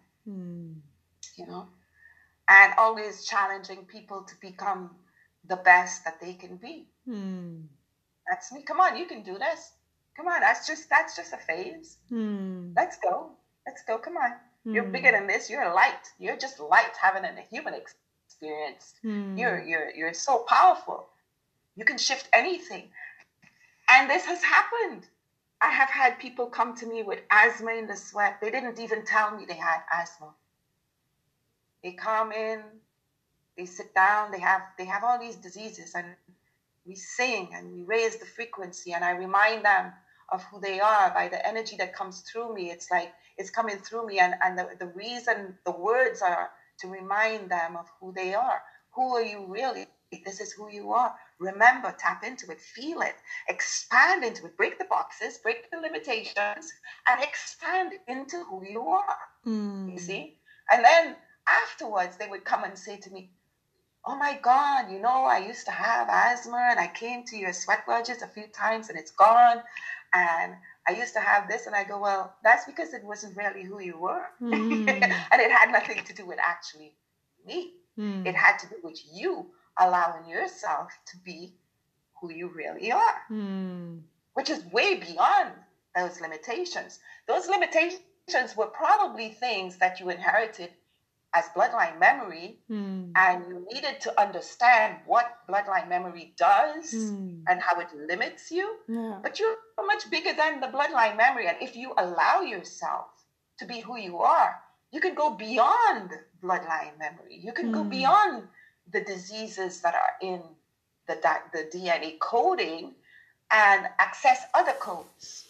S2: and always challenging people to become the best that they can be. That's me. Come on, you can do this. Come on, that's just a phase. Let's go. Come on. You're bigger than this. You're light. You're just light having a human experience. You're so powerful. You can shift anything. And this has happened. I have had people come to me with asthma in the sweat. They didn't even tell me they had asthma. They come in, they sit down, they have all these diseases, and we sing and we raise the frequency, and I remind them of who they are, by the energy that comes through me. It's like it's coming through me, and the reason the words are to remind them of who they are. Who are you really? This is who you are. Remember, tap into it, feel it, expand into it, break the boxes, break the limitations, and expand into who you are. You see? And then afterwards, they would come and say to me, oh my God, you know, I used to have asthma and I came to your sweat lodges a few times and it's gone. And I used to have this. And I go, well, that's because it wasn't really who you were. And it had nothing to do with actually me. It had to do with you allowing yourself to be who you really are, which is way beyond those limitations. Those limitations were probably things that you inherited as bloodline memory, and you needed to understand what bloodline memory does and how it limits you.
S1: Yeah.
S2: But you're much bigger than the bloodline memory. And if you allow yourself to be who you are, you can go beyond bloodline memory. You can go beyond the diseases that are in the DNA coding and access other codes,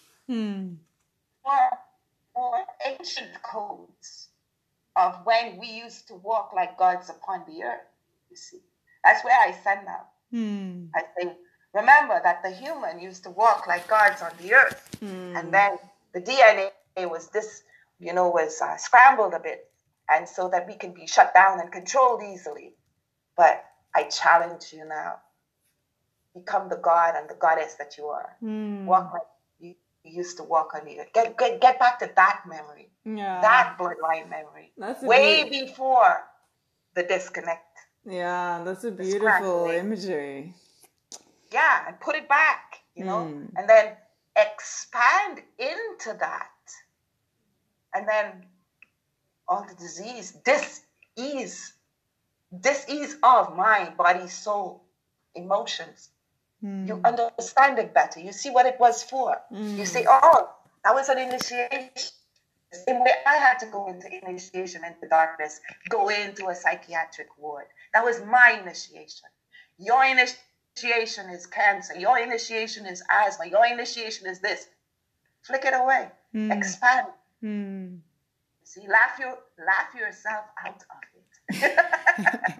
S2: more ancient codes of when we used to walk like gods upon the earth. You see, that's where I send them. I say, remember that the human used to walk like gods on the earth, and then the DNA was scrambled a bit, and so that we can be shut down and controlled easily. But I challenge you now: become the god and the goddess that you are. Walk like you used to walk on the earth. Get back to that memory.
S1: Yeah.
S2: That bloodline memory.
S1: That's
S2: way before the disconnect.
S1: Yeah, that's a beautiful imagery.
S2: Yeah, and put it back, and then expand into that. And then all the disease, dis-ease of mind, body, soul, emotions. You understand it better. You see what it was for. You say, oh, that was an initiation. The same way I had to go into initiation into darkness, go into a psychiatric ward. That was my initiation. Your initiation is cancer. Your initiation is asthma. Your initiation is this. Flick it away. Expand. See, laugh yourself out of it.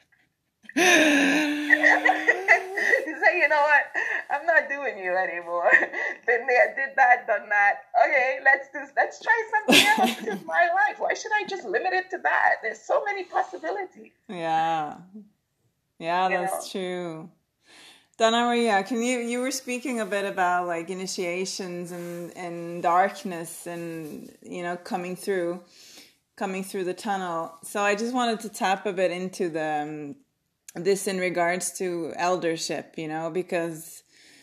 S2: You say, you know what? I'm not doing you anymore. Been there, did that, done that. Okay, let's try something else. This is my life. Why should I just limit it to that? There's so many possibilities.
S1: Yeah, that's true. Donna Maria, you were speaking a bit about like initiations and darkness and coming through the tunnel. So I just wanted to tap a bit into this in regards to eldership, because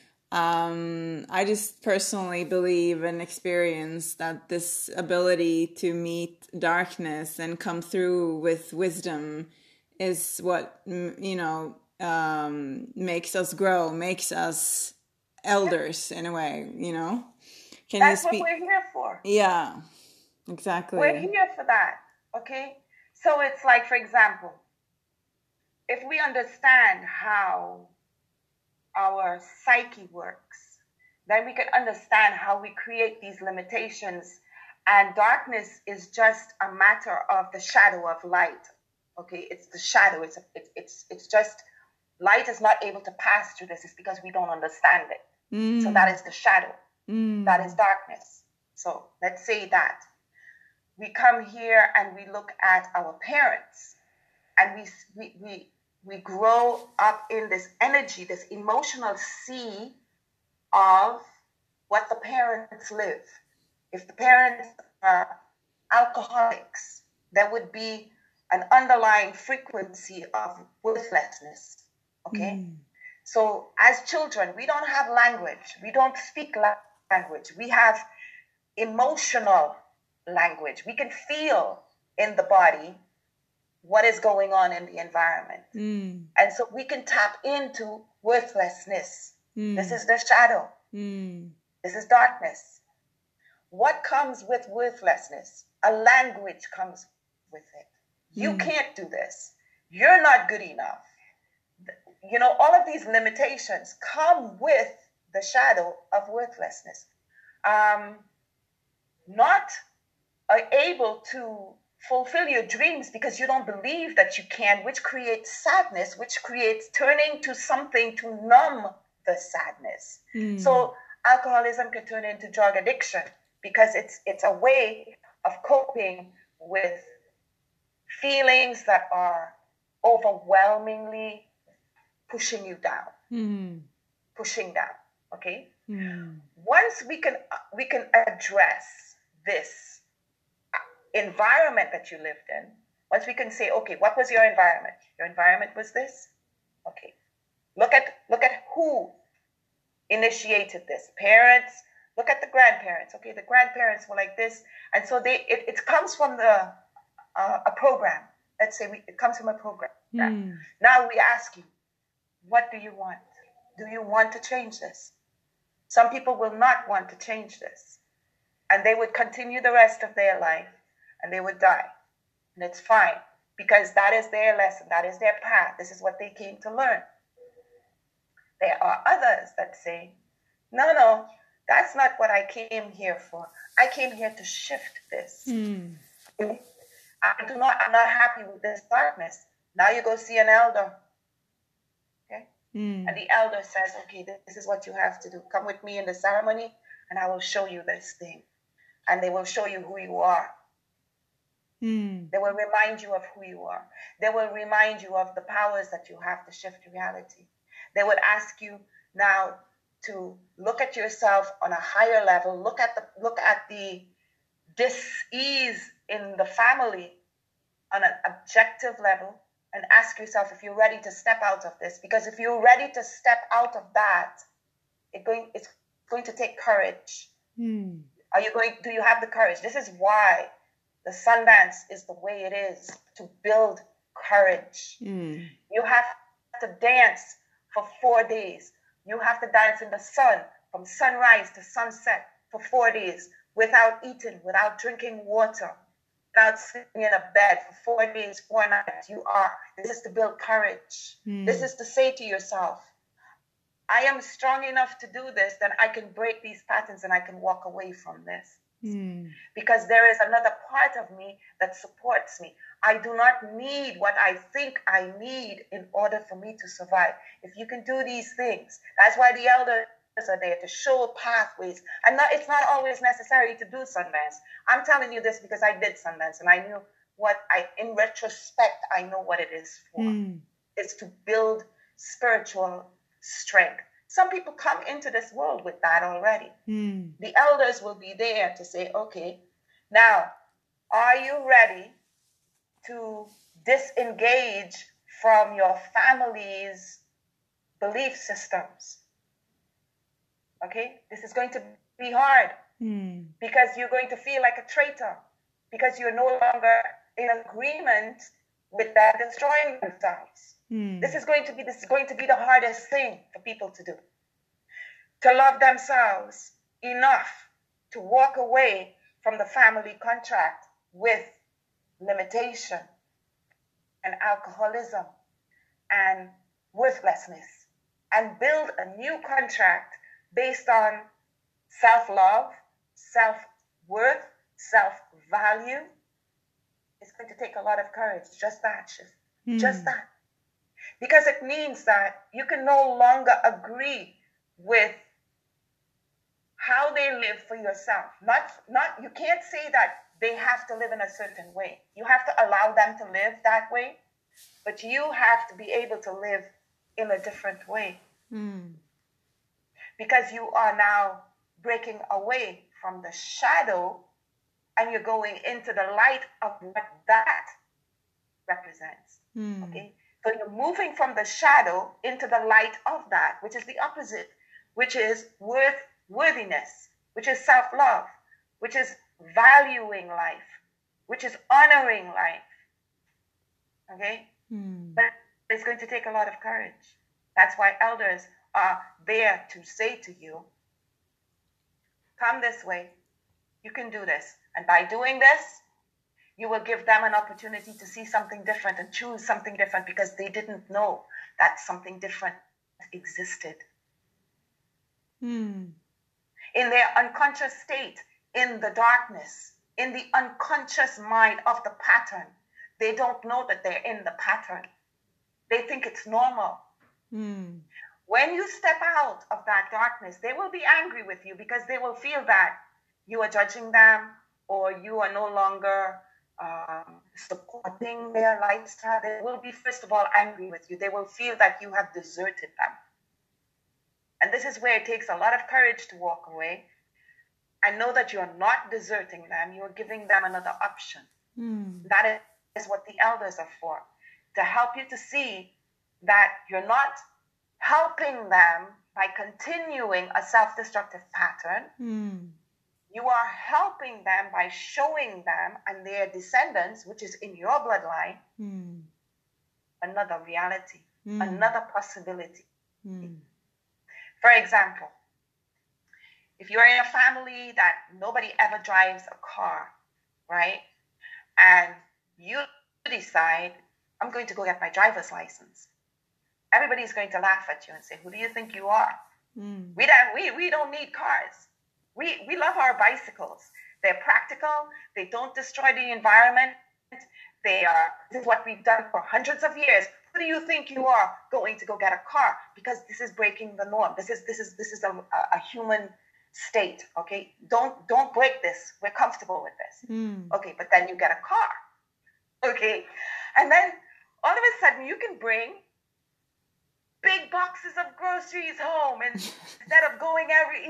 S1: I just personally believe and experience that this ability to meet darkness and come through with wisdom is what, makes us grow, makes us elders in a way,
S2: That's what we're here for.
S1: Yeah, exactly.
S2: We're here for that, okay? So it's like, for example, if we understand how our psyche works, then we can understand how we create these limitations. And darkness is just a matter of the shadow of light. Okay, it's the shadow. It's just light is not able to pass through this. It's because we don't understand it. So that is the shadow. That is darkness. So let's say that we come here and we look at our parents, and we grow up in this energy, this emotional sea of what the parents live. If the parents are alcoholics, there would be an underlying frequency of worthlessness. Okay? So as children, we don't have language. We don't speak language. We have emotional language. We can feel in the body what is going on in the environment. And so we can tap into worthlessness. This is the shadow. This is darkness. What comes with worthlessness? A language comes with it. You can't do this. You're not good enough. All of these limitations come with the shadow of worthlessness. not able to fulfill your dreams because you don't believe that you can, which creates sadness, which creates turning to something to numb the sadness. So alcoholism can turn into drug addiction because it's a way of coping with feelings that are overwhelmingly pushing you down, pushing down. Okay. Once we can address this environment that you lived in, once we can say, okay, what was your environment? Your environment was this. Okay. Look at who initiated this. Parents. Look at the grandparents. Okay, the grandparents were like this, and so it comes from a program. Let's say it comes from a program. Now we ask you, what do you want? Do you want to change this? Some people will not want to change this, and they would continue the rest of their life, and they would die, and it's fine because that is their lesson. That is their path. This is what they came to learn. There are others that say, no, that's not what I came here for. I came here to shift this. I'm not happy with this darkness. Now you go see an elder. Okay? And the elder says, okay, this is what you have to do. Come with me in the ceremony and I will show you this thing. And they will show you who you are. They will remind you of who you are. They will remind you of the powers that you have to shift reality. They would ask you now to look at yourself on a higher level, look at the dis-ease in the family on an objective level, and ask yourself if you're ready to step out of this. Because if you're ready to step out of that, it's going to take courage. Do you have the courage? This is why the Sundance is the way it is, to build courage. You have to dance for 4 days. You have to dance in the sun from sunrise to sunset for 4 days without eating, without drinking water, without sitting in a bed for 4 days, 4 nights. This is to build courage. This is to say to yourself, I am strong enough to do this, that I can break these patterns and I can walk away from this. Because there is another part of me that supports me. I do not need what I think I need in order for me to survive. If you can do these things, that's why the elders are there to show pathways. And it's not always necessary to do Sundance. I'm telling you this because I did Sundance and I knew in retrospect, I know what it is for. It's to build spiritual strength. Some people come into this world with that already. The elders will be there to say, okay, now, are you ready to disengage from your family's belief systems? Okay, this is going to be hard because you're going to feel like a traitor because you're no longer in agreement with that destroying themselves. This is going to be the hardest thing for people to do. To love themselves enough to walk away from the family contract with limitation and alcoholism and worthlessness and build a new contract based on self-love, self-worth, self-value. It's going to take a lot of courage, just that. Just that. Because it means that you can no longer agree with how they live for yourself. You can't say that they have to live in a certain way. You have to allow them to live that way, but you have to be able to live in a different way. Because you are now breaking away from the shadow and you're going into the light of what that represents. Okay? So you're moving from the shadow into the light of that, which is the opposite, which is worthiness, which is self-love, which is valuing life, which is honoring life. Okay? But it's going to take a lot of courage. That's why elders are there to say to you, come this way, you can do this. And by doing this, you will give them an opportunity to see something different and choose something different because they didn't know that something different existed. in their unconscious state, in the darkness, in the unconscious mind of the pattern. They don't know that they're in the pattern. They think it's normal. When you step out of that darkness, they will be angry with you because they will feel that you are judging them, or you are no longer supporting their lifestyle. They will be, first of all, angry with you. They will feel that you have deserted them. And this is where it takes a lot of courage to walk away and know that you're not deserting them. You're giving them another option. That is what the elders are for, to help you to see that you're not helping them by continuing a self-destructive pattern. You are helping them by showing them and their descendants, which is in your bloodline, another reality, another possibility. For example, if you're in a family that nobody ever drives a car, right? And you decide, I'm going to go get my driver's license. Everybody's going to laugh at you and say, who do you think you are? We don't need cars. We love our bicycles. They're practical. They don't destroy the environment. This is what we've done for hundreds of years. Who do you think you are going to go get a car? Because this is breaking the norm. This is a human state. Okay, don't break this. We're comfortable with this. Okay, but then you get a car. Okay, and then all of a sudden you can bring big boxes of groceries home, and instead of going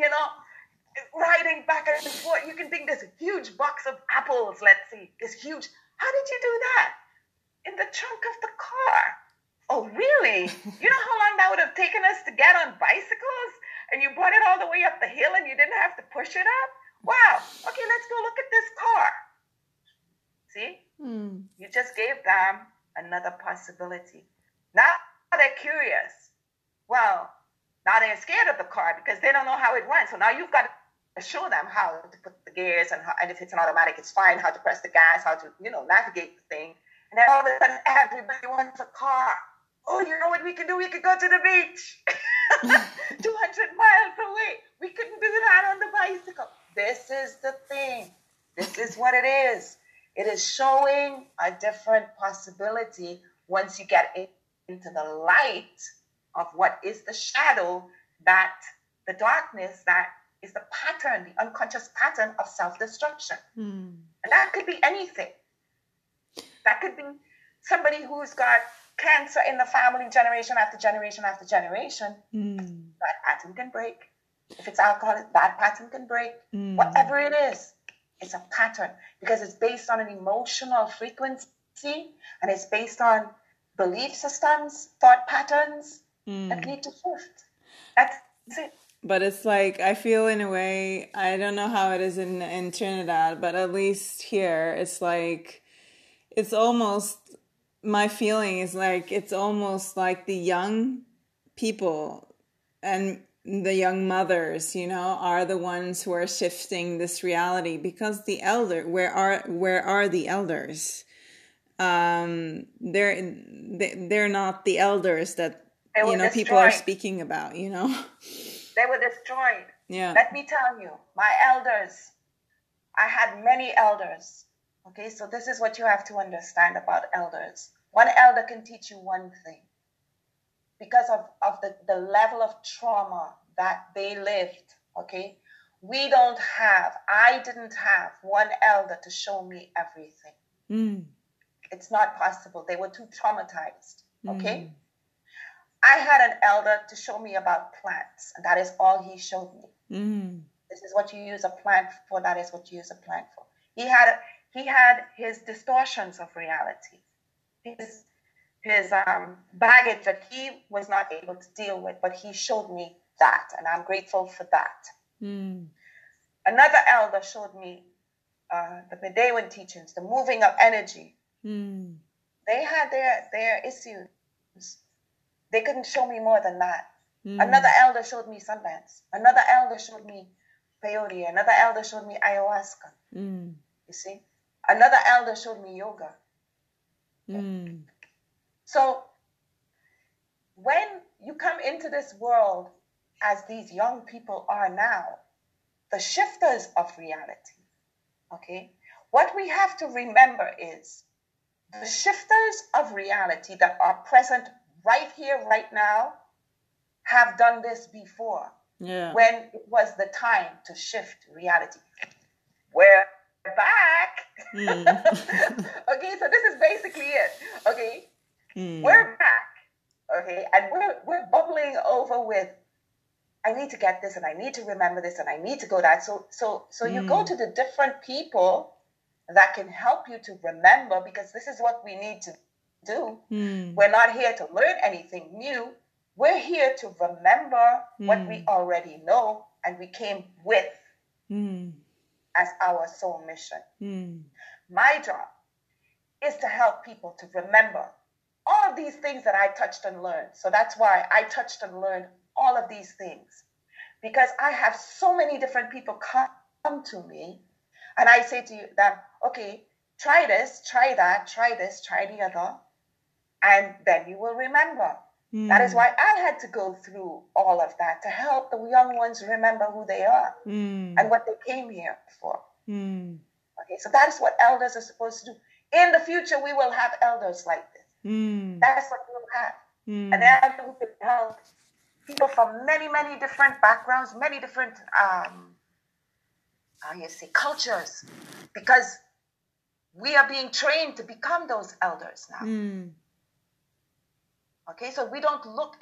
S2: riding back and forth, you can bring this huge box of apples, let's see, this huge. How did you do that? In the trunk of the car. Oh, really? You know how long that would have taken us to get on bicycles? And you brought it all the way up the hill and you didn't have to push it up? Wow. Okay, let's go look at this car. See? You just gave them another possibility. Now they're curious. Well, now they're scared of the car because they don't know how it runs. So now you've got to show them how to put the gears, and if it's an automatic, it's fine, how to press the gas, how to, navigate the thing. And then all of a sudden, everybody wants a car. Oh, you know what we can do? We could go to the beach 200 miles away. We couldn't do that on the bicycle. This is the thing. This is what it is. It is showing a different possibility once you get into the light of what is the shadow, that the darkness, that is the pattern, the unconscious pattern of self-destruction. And that could be anything. That could be somebody who's got cancer in the family generation after generation after generation. That pattern can break. If it's alcohol, that pattern can break. Whatever it is, it's a pattern because it's based on an emotional frequency, and it's based on belief systems, thought patterns that need to shift. That's it.
S1: But it's like, I feel in a way, I don't know how it is in Trinidad, but at least here, it's like, it's almost, my feeling is like, it's almost like the young people and the young mothers, are the ones who are shifting this reality, because the where are the elders? They're not the elders that, people are speaking about,
S2: They were destroyed.
S1: Yeah.
S2: Let me tell you, my elders, I had many elders. Okay, so this is what you have to understand about elders. One elder can teach you one thing. Because of the level of trauma that they lived, okay? I didn't have one elder to show me everything. It's not possible. They were too traumatized, okay? I had an elder to show me about plants, and that is all he showed me. This is what you use a plant for. That is what you use a plant for. He had his distortions of reality, his baggage that he was not able to deal with, but he showed me that, and I'm grateful for that. Another elder showed me the Medewan teachings, the moving of energy. They had their issues. They couldn't show me more than that. Another elder showed me Sundance. Another elder showed me peyote. Another elder showed me ayahuasca. You see? Another elder showed me yoga. So when you come into this world as these young people are now, the shifters of reality. Okay? What we have to remember is the shifters of reality that are present right here, right now, have done this before.
S1: Yeah.
S2: When it was the time to shift reality. We're back. Okay, so this is basically it. Okay, we're back. Okay, and we're bubbling over with, I need to get this, and I need to remember this, and I need to go that. So you go to the different people that can help you to remember, because this is what we need to do. We're not here to learn anything new. We're here to remember what we already know and we came with as our soul mission. My job is to help people to remember all of these things that I touched and learned. So that's why I touched and learned all of these things, because I have so many different people come to me, and I say to them, okay, try this, try that, try this, try the other, and then you will remember. That is why I had to go through all of that, to help the young ones remember who they are and what they came here for. Okay, so that is what elders are supposed to do. In the future, we will have elders like this. That's what we'll have. An elder who can help people from many, many different backgrounds, many different cultures, because we are being trained to become those elders now. Okay, so we don't look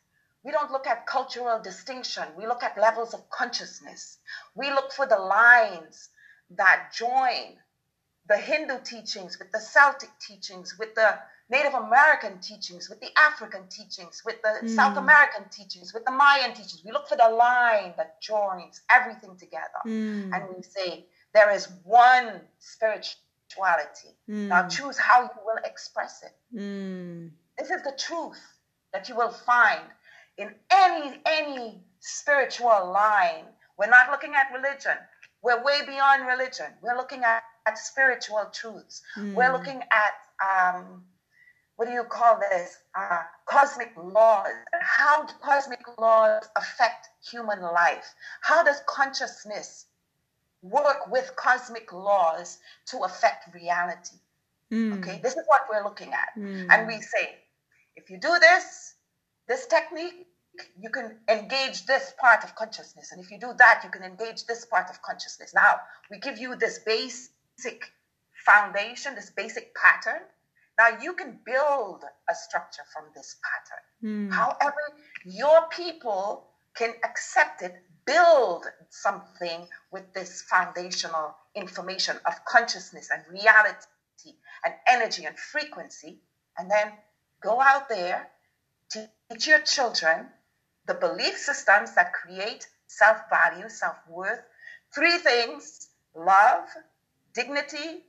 S2: at cultural distinction. We look at levels of consciousness. We look for the lines that join the Hindu teachings with the Celtic teachings, with the Native American teachings, with the African teachings, with the South American teachings, with the Mayan teachings. We look for the line that joins everything together. And we say, there is one spirituality. Now choose how you will express it. This is the truth that you will find in any spiritual line. We're not looking at religion. We're way beyond religion. We're looking at spiritual truths. We're looking at, what do you call this? Cosmic laws. How do cosmic laws affect human life? How does consciousness work with cosmic laws to affect reality? Okay, this is what we're looking at. And we say, if you do this technique, you can engage this part of consciousness. And if you do that, you can engage this part of consciousness. Now, we give you this basic foundation, this basic pattern. Now, you can build a structure from this pattern. However, your people can accept it, build something with this foundational information of consciousness and reality and energy and frequency, and then go out there, teach your children the belief systems that create self-value, self-worth. 3 things: love, dignity,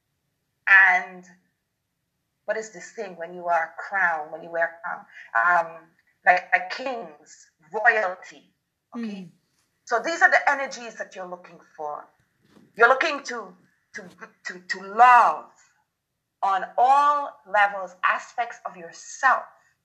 S2: and what is this thing when you are crowned, when you wear a crown? Like kings, royalty. Okay? So these are the energies that you're looking for. You're looking to love on all levels, aspects of yourself,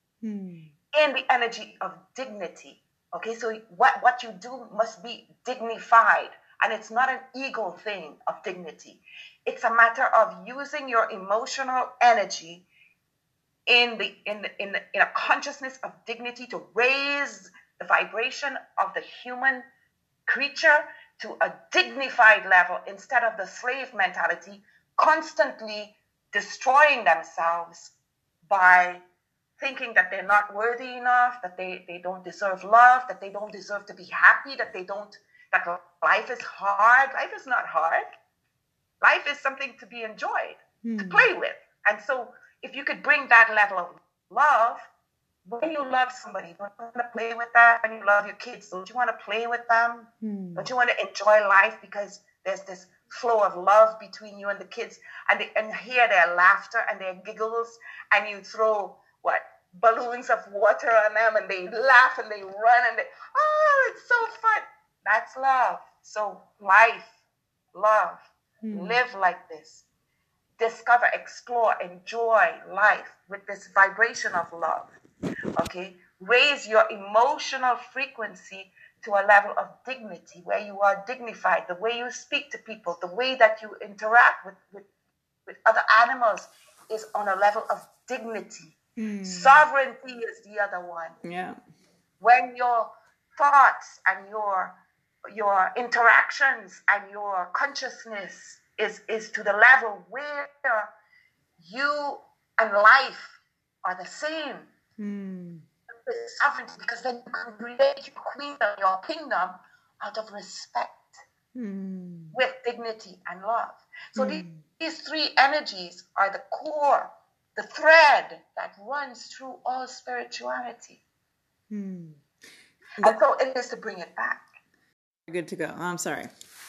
S2: in the energy of dignity. Okay, so what you do must be dignified, and it's not an ego thing of dignity. It's a matter of using your emotional energy in a consciousness of dignity to raise the vibration of the human creature to a dignified level, instead of the slave mentality constantly destroying themselves by thinking that they're not worthy enough, that they don't deserve love, that they don't deserve to be happy, that life is hard. Life is not hard. Life is something to be enjoyed, to play with. And so if you could bring that level of love, when you love somebody, don't you want to play with that? When you love your kids, don't you want to play with them? Don't you want to enjoy life because there's this flow of love between you and the kids, and hear their laughter and their giggles, and you throw balloons of water on them, and they laugh and they run and it's so fun. That's love. So life, love, live like this. Discover, explore, enjoy life with this vibration of love. Okay? Raise your emotional frequency to a level of dignity where you are dignified. The way you speak to people, the way that you interact with other animals is on a level of dignity. Sovereignty is the other one.
S1: Yeah.
S2: When your thoughts and your interactions and your consciousness is to the level where you and life are the same. Sovereignty, because then you can create your queendom, your kingdom out of respect with dignity and love. So these three energies are the core, the thread that runs through all spirituality. And so it is to bring it back.
S1: Good to go. I'm sorry.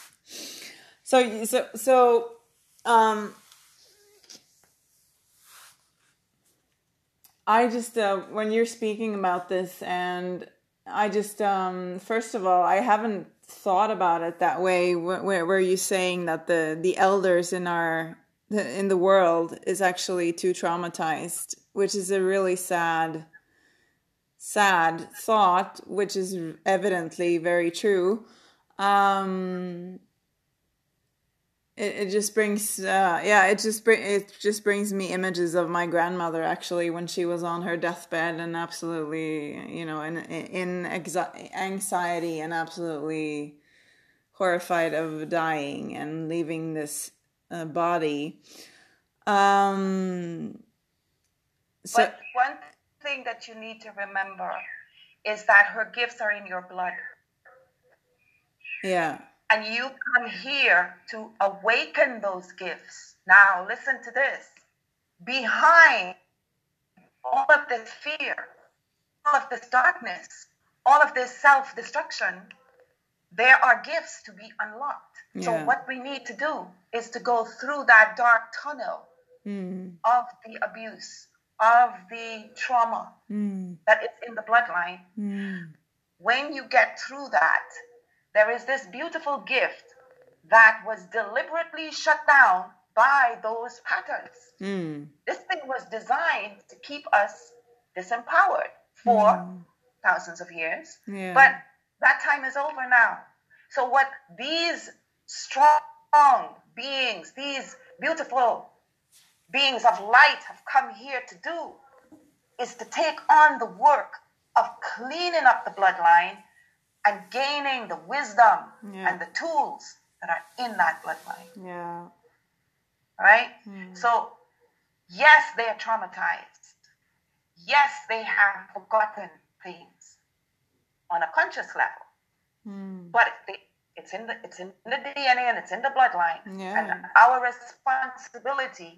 S1: So I just when you're speaking about this, and I just first of all, I haven't thought about it that way. Where you're saying that the elders in the world is actually too traumatized, which is a really sad thought, which is evidently very true. It just brings it just brings me images of my grandmother, actually, when she was on her deathbed and absolutely, in anxiety and absolutely horrified of dying and leaving this body.
S2: But one thing that you need to remember is that her gifts are in your blood.
S1: Yeah.
S2: And you come here to awaken those gifts. Now, listen to this. Behind all of this fear, all of this darkness, all of this self-destruction, there are gifts to be unlocked. Yeah. So what we need to do is to go through that dark tunnel of the abuse, of the trauma that is in the bloodline. When you get through that, there is this beautiful gift that was deliberately shut down by those patterns. This thing was designed to keep us disempowered for thousands of years. Yeah. But that time is over now. So what these strong beings, these beautiful beings of light have come here to do is to take on the work of cleaning up the bloodline and gaining the wisdom and the tools that are in that bloodline.
S1: Yeah.
S2: Right? So, yes, they are traumatized. Yes, they have forgotten things on a conscious level. But it's in the DNA and it's in the bloodline.
S1: Yeah.
S2: And our responsibility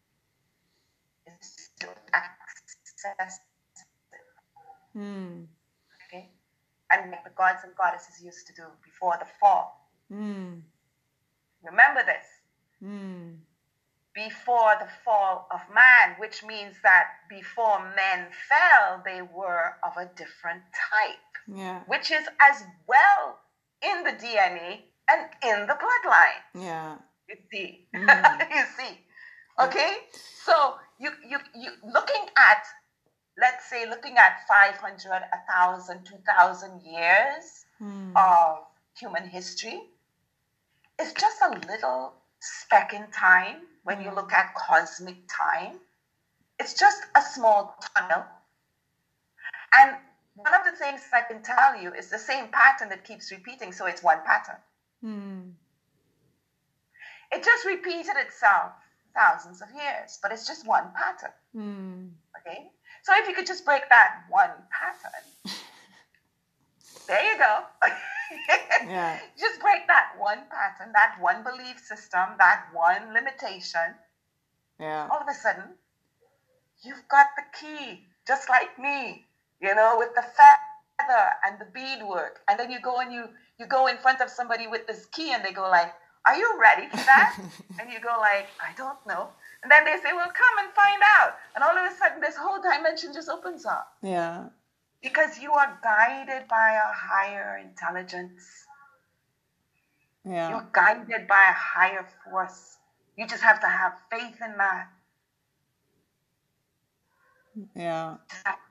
S2: is to access it. Okay? And like the gods and goddesses used to do before the fall. Remember this. Before the fall of man, which means that before men fell, they were of a different type.
S1: Yeah.
S2: Which is as well in the DNA and in the bloodline.
S1: Yeah.
S2: You see. You see. Okay? So you looking at, let's say, looking at 500, 1,000, 2,000 years of human history, it's just a little speck in time when you look at cosmic time. It's just a small tunnel. And one of the things I can tell you is the same pattern that keeps repeating, so it's one pattern. It just repeated itself thousands of years, but it's just one pattern. Okay? So if you could just break that one pattern, there you go.
S1: Yeah.
S2: Just break that one pattern, that one belief system, that one limitation.
S1: Yeah.
S2: All of a sudden, you've got the key, just like me, with the feather and the beadwork. And then you go and you go in front of somebody with this key and they go like, "Are you ready for that?" And you go like, "I don't know." And then they say, "Well, come and find out." And all of a sudden, this whole dimension just opens up.
S1: Yeah.
S2: Because you are guided by a higher intelligence.
S1: Yeah.
S2: You're guided by a higher force. You just have to have faith in that.
S1: Yeah.
S2: Just have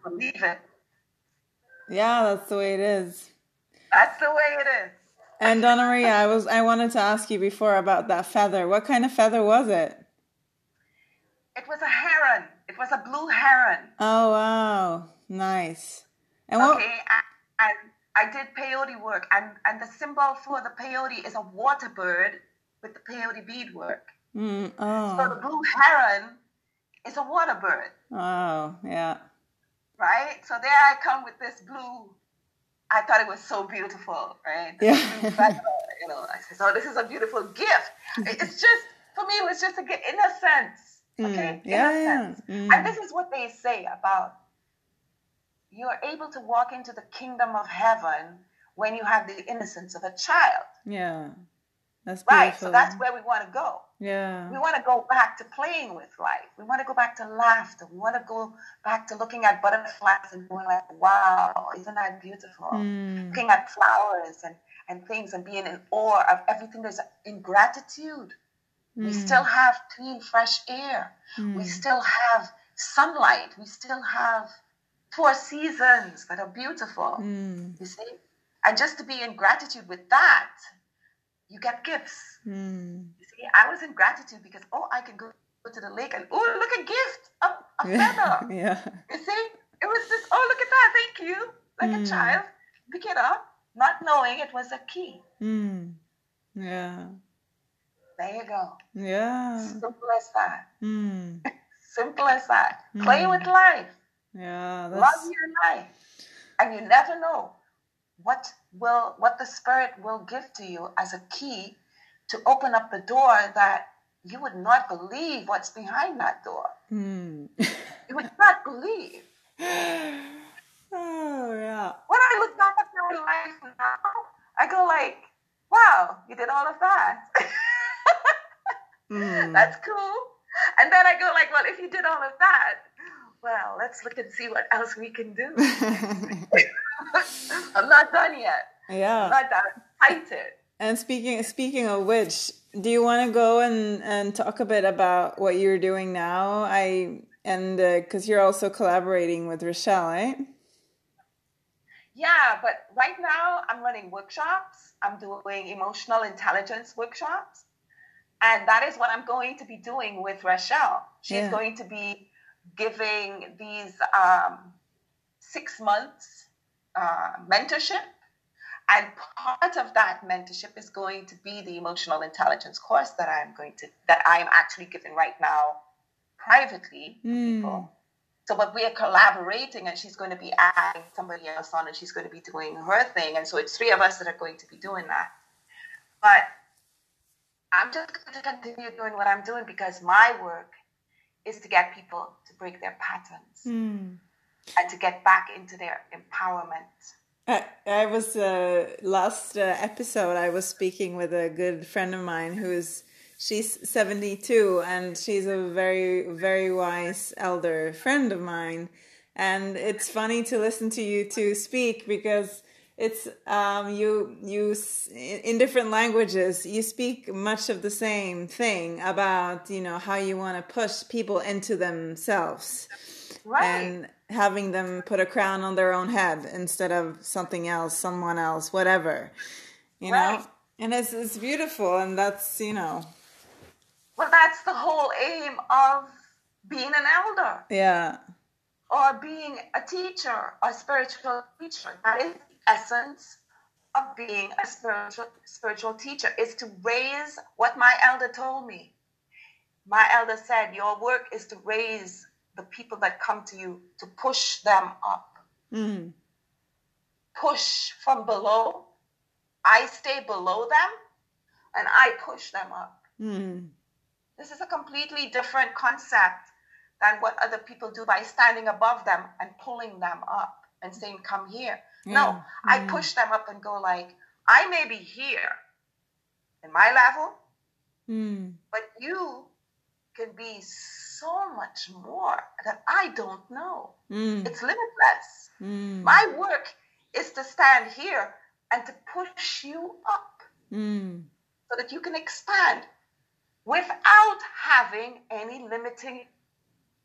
S2: believe it.
S1: Yeah, that's the way it is.
S2: That's the way it is.
S1: And Donna Maria, I wanted to ask you before about that feather. What kind of feather was it?
S2: It was a heron. It was a blue heron.
S1: Oh, wow. Nice. And
S2: okay, and I did peyote work, and the symbol for the peyote is a water bird with the peyote beadwork.
S1: Oh.
S2: So the blue heron is a water bird.
S1: Oh, yeah.
S2: Right? So there I come with this blue. I thought it was so beautiful, right? This blue feather, I said, oh, this is a beautiful gift. It's just, for me, it was just a gift, in a sense. Okay? Innocence. And this is what they say about you're able to walk into the kingdom of heaven when you have the innocence of a child.
S1: Yeah. That's beautiful.
S2: Right. So that's where we want to go.
S1: Yeah.
S2: We want to go back to playing with life. We want to go back to laughter. We want to go back to looking at butterflies and going like, wow, isn't that beautiful? Looking at flowers and things and being in awe of everything. There's in gratitude. We still have clean, fresh air. We still have sunlight. We still have 4 seasons that are beautiful. You see? And just to be in gratitude with that, you get gifts. You see, I was in gratitude because, I can go to the lake and, look, a gift, a feather.
S1: Yeah.
S2: You see? It was just, look at that, thank you. Like a child, pick it up, not knowing it was a key.
S1: Yeah.
S2: There you go.
S1: Yeah.
S2: Simple as that. Simple as that. Play with life.
S1: Yeah.
S2: Love your life. And you never know what the Spirit will give to you as a key to open up the door that you would not believe what's behind that door. You would not believe.
S1: Oh, yeah.
S2: When I look back at my life now, I go like, wow, you did all of that. That's cool. And then I go like, well, if you did all of that, well, let's look and see what else we can do. I'm not done yet.
S1: Yeah.
S2: I'm not done. Excited.
S1: And speaking of which, do you want to go and talk a bit about what you're doing now? Because you're also collaborating with Rochelle, right?
S2: Yeah, but right now I'm running workshops. I'm doing emotional intelligence workshops. And that is what I'm going to be doing with Rochelle. She's going to be giving these 6 months mentorship. And part of that mentorship is going to be the emotional intelligence course that I'm actually giving right now privately to people. So, but we are collaborating, and she's going to be adding somebody else on, and she's going to be doing her thing. And so it's 3 of us that are going to be doing that. But I'm just going to continue doing what I'm doing because my work is to get people to break their patterns and to get back into their empowerment.
S1: I was last episode I was speaking with a good friend of mine she's 72 and she's a very, very wise elder friend of mine, and it's funny to listen to you two speak because it's you in different languages you speak much of the same thing about how you want to push people into themselves,
S2: right,
S1: and having them put a crown on their own head instead of something else, someone else, whatever,
S2: right.
S1: know. And it's beautiful, and that's
S2: well, that's the whole aim of being an elder, or being a teacher, a spiritual teacher. That is the essence of being a spiritual teacher, is to raise what my elder told me. My elder said, your work is to raise the people that come to you, to push them up. Push from below. I stay below them and I push them up. This is a completely different concept than what other people do by standing above them and pulling them up and saying, come here. No, I push them up and go like, I may be here in my level, but you can be so much more that I don't know. It's limitless. My work is to stand here and to push you up so that you can expand without having any limiting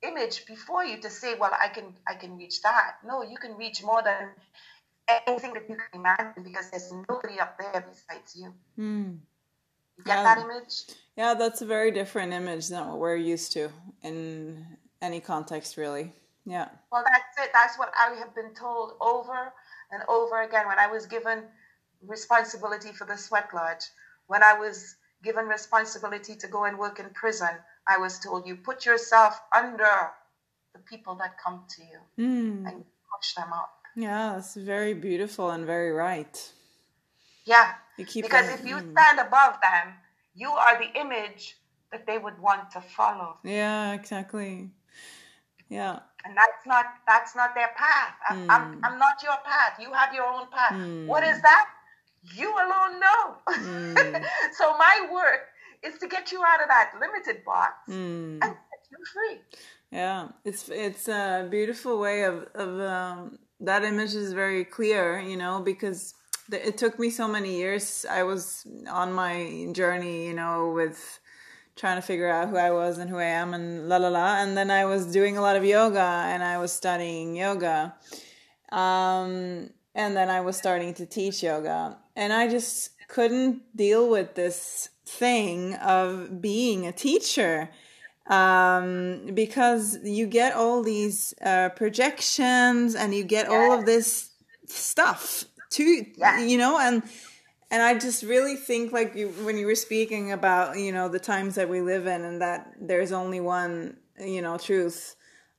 S2: image before you to say, well, I can reach that. No, you can reach more than anything that you can imagine, because there's nobody up there besides you.
S1: Mm.
S2: You get that image?
S1: Yeah, that's a very different image than what we're used to in any context, really. Yeah.
S2: Well, that's it. That's what I have been told over and over again. When I was given responsibility for the Sweat Lodge, when I was given responsibility to go and work in prison, I was told, you put yourself under the people that come to you and you push them up.
S1: Yeah, that's very beautiful and very right.
S2: Yeah, because if you stand above them, you are the image that they would want to follow.
S1: Yeah, exactly. Yeah.
S2: And that's not their path. I'm not your path. You have your own path. What is that? You alone know. So my work is to get you out of that limited box and set you free.
S1: Yeah, it's a beautiful way of that image is very clear, you know, because it took me so many years. I was on my journey, you know, with trying to figure out who I was and who I am and la la la. And then I was doing a lot of yoga and I was studying yoga. And then I was starting to teach yoga. And I just couldn't deal with this thing of being a teacher. Because you get all these projections and you get all of this stuff too, you know, and I just really think, like, when you were speaking about, you know, the times that we live in and that there's only one, you know, truth.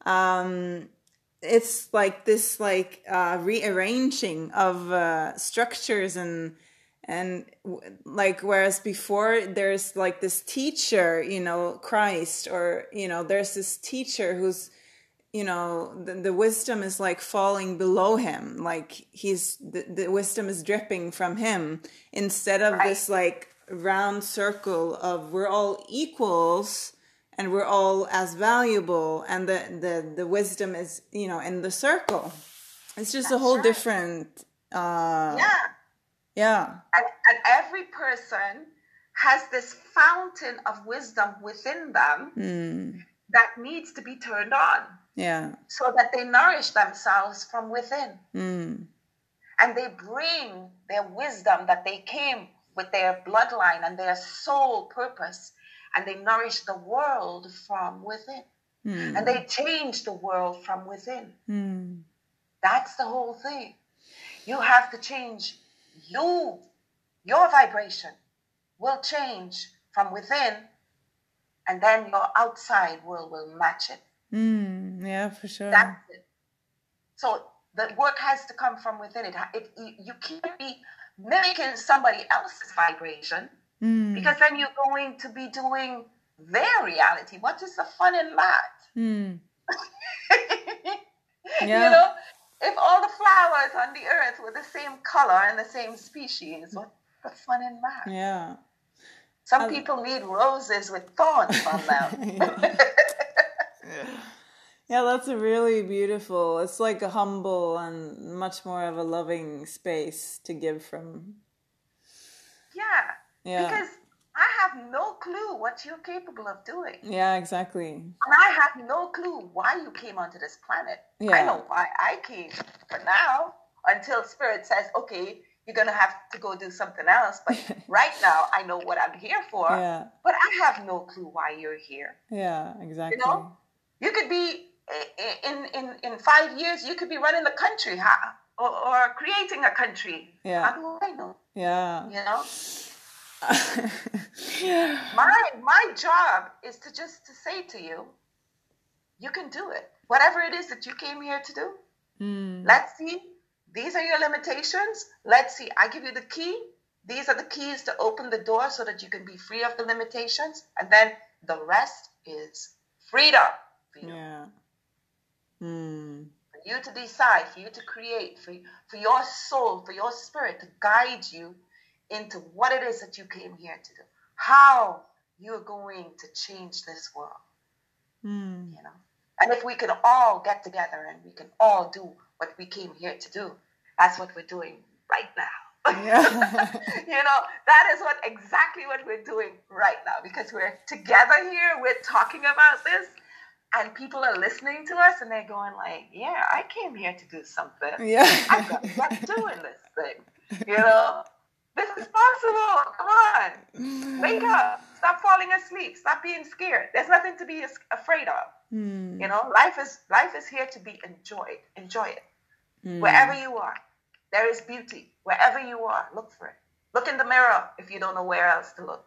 S1: It's like this, like, rearranging of structures and like, whereas before there's like this teacher, you know, Christ, or, you know, there's this teacher who's, you know, the wisdom is like falling below him, like the wisdom is dripping from him, instead of this like round circle of we're all equals and we're all as valuable, and the wisdom is, you know, in the circle. It's just a whole different yeah.
S2: And every person has this fountain of wisdom within them that needs to be turned on.
S1: Yeah.
S2: So that they nourish themselves from within. And they bring their wisdom that they came with, their bloodline and their soul purpose, and they nourish the world from within. And they change the world from within. That's the whole thing. You have to change you. Your vibration will change from within, and then your outside world will match it.
S1: Yeah, for sure.
S2: That's it. So the work has to come from within. You can't be mimicking somebody else's vibration, because then you're going to be doing their reality. What is the fun in that? You know, if all the flowers on the earth were the same color and the same species, what's the fun in that?
S1: Yeah.
S2: Some people need roses with thorns on them.
S1: Yeah, that's a really beautiful. It's like a humble and much more of a loving space to give from.
S2: Yeah. Because I have no clue what you're capable of doing.
S1: Yeah, exactly.
S2: And I have no clue why you came onto this planet.
S1: Yeah.
S2: I know why I came for now, until Spirit says, okay, you're going to have to go do something else. But right now, I know what I'm here for.
S1: Yeah.
S2: But I have no clue why you're here.
S1: Yeah, exactly.
S2: You know, you could be, in 5 years, you could be running the country, or creating a country.
S1: Yeah.
S2: How do I know?
S1: Yeah.
S2: You know? My job is to say to you, you can do it. Whatever it is that you came here to do. Let's see. These are your limitations. Let's see. I give you the key. These are the keys to open the door so that you can be free of the limitations. And then the rest is freedom for you.
S1: Yeah.
S2: For you to decide, for you to create, for your soul, for your spirit to guide you into what it is that you came here to do. How you're going to change this world. You know? And if we can all get together and we can all do what we came here to do, that's what we're doing right now.
S1: Yeah.
S2: You know, that is exactly what we're doing right now, because we're together here, we're talking about this, and people are listening to us and they're going like, yeah, I came here to do something.
S1: Yeah.
S2: I've got to get doing this thing. You know, this is possible. Come on. Wake up. Stop falling asleep. Stop being scared. There's nothing to be afraid of. You know, life is here to be enjoyed. Enjoy it. Wherever you are, there is beauty. Wherever you are, look for it. Look in the mirror if you don't know where else to look.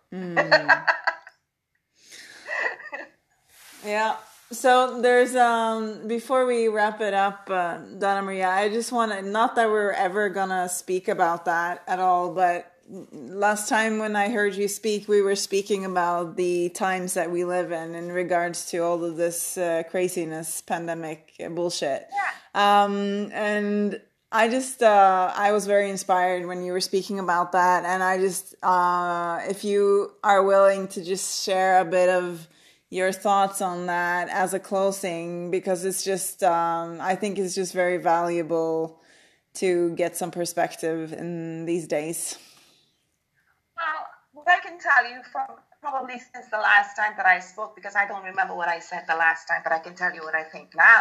S1: Yeah. So there's before we wrap it up, Donna Maria, I just want to, not that we're ever gonna speak about that at all, but last time when I heard you speak, we were speaking about the times that we live in regards to all of this craziness, pandemic bullshit.
S2: Yeah.
S1: And I just, I was very inspired when you were speaking about that. And I just, if you are willing to just share a bit of your thoughts on that as a closing, because it's just, I think it's just very valuable to get some perspective in these days.
S2: Well, what I can tell you from probably since the last time that I spoke, because I don't remember what I said the last time, but I can tell you what I think now.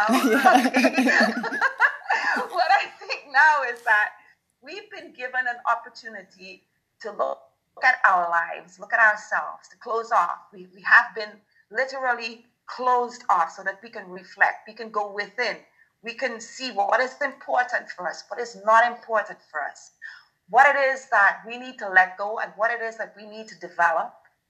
S2: What I think now is that we've been given an opportunity to look at our lives, look at ourselves, to close off. We have been literally closed off so that we can reflect, we can go within, we can see what is important for us, what is not important for us, what it is that we need to let go, and what it is that we need to develop,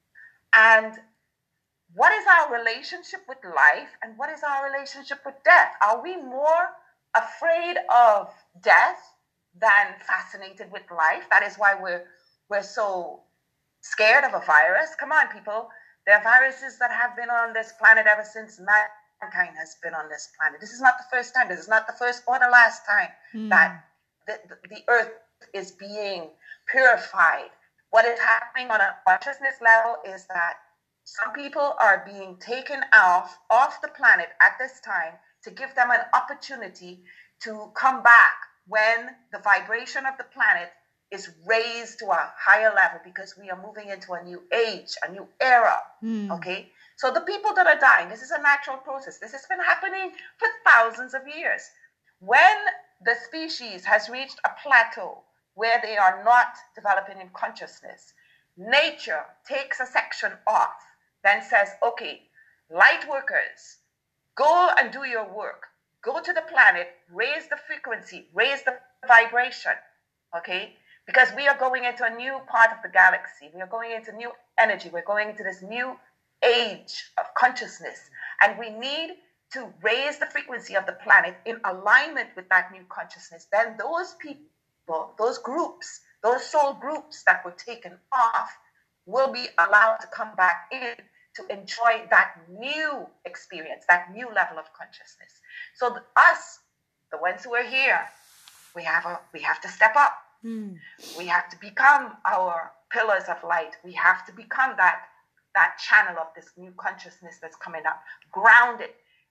S2: and what is our relationship with life, and what is our relationship with death. Are we more afraid of death than fascinated with life? That is why we're so scared of a virus. Come on, people. There are viruses that have been on this planet ever since mankind has been on this planet. This is not the first time. This is not the first or the last time that the earth is being purified. What is happening on a consciousness level is that some people are being taken off the planet at this time to give them an opportunity to come back when the vibration of the planet is raised to a higher level, because we are moving into a new age, a new era. Okay? So the people that are dying, this is a natural process. This has been happening for thousands of years. When the species has reached a plateau where they are not developing in consciousness, nature takes a section off, then says, okay, light workers, go and do your work. Go to the planet, raise the frequency, raise the vibration, okay? Because we are going into a new part of the galaxy. We are going into new energy. We're going into this new age of consciousness. And we need to raise the frequency of the planet in alignment with that new consciousness. Then those people, those groups, those soul groups that were taken off will be allowed to come back in to enjoy that new experience, that new level of consciousness. So us, the ones who are here, we have to step up. We have to become our pillars of light. We have to become that channel of this new consciousness that's coming up, grounded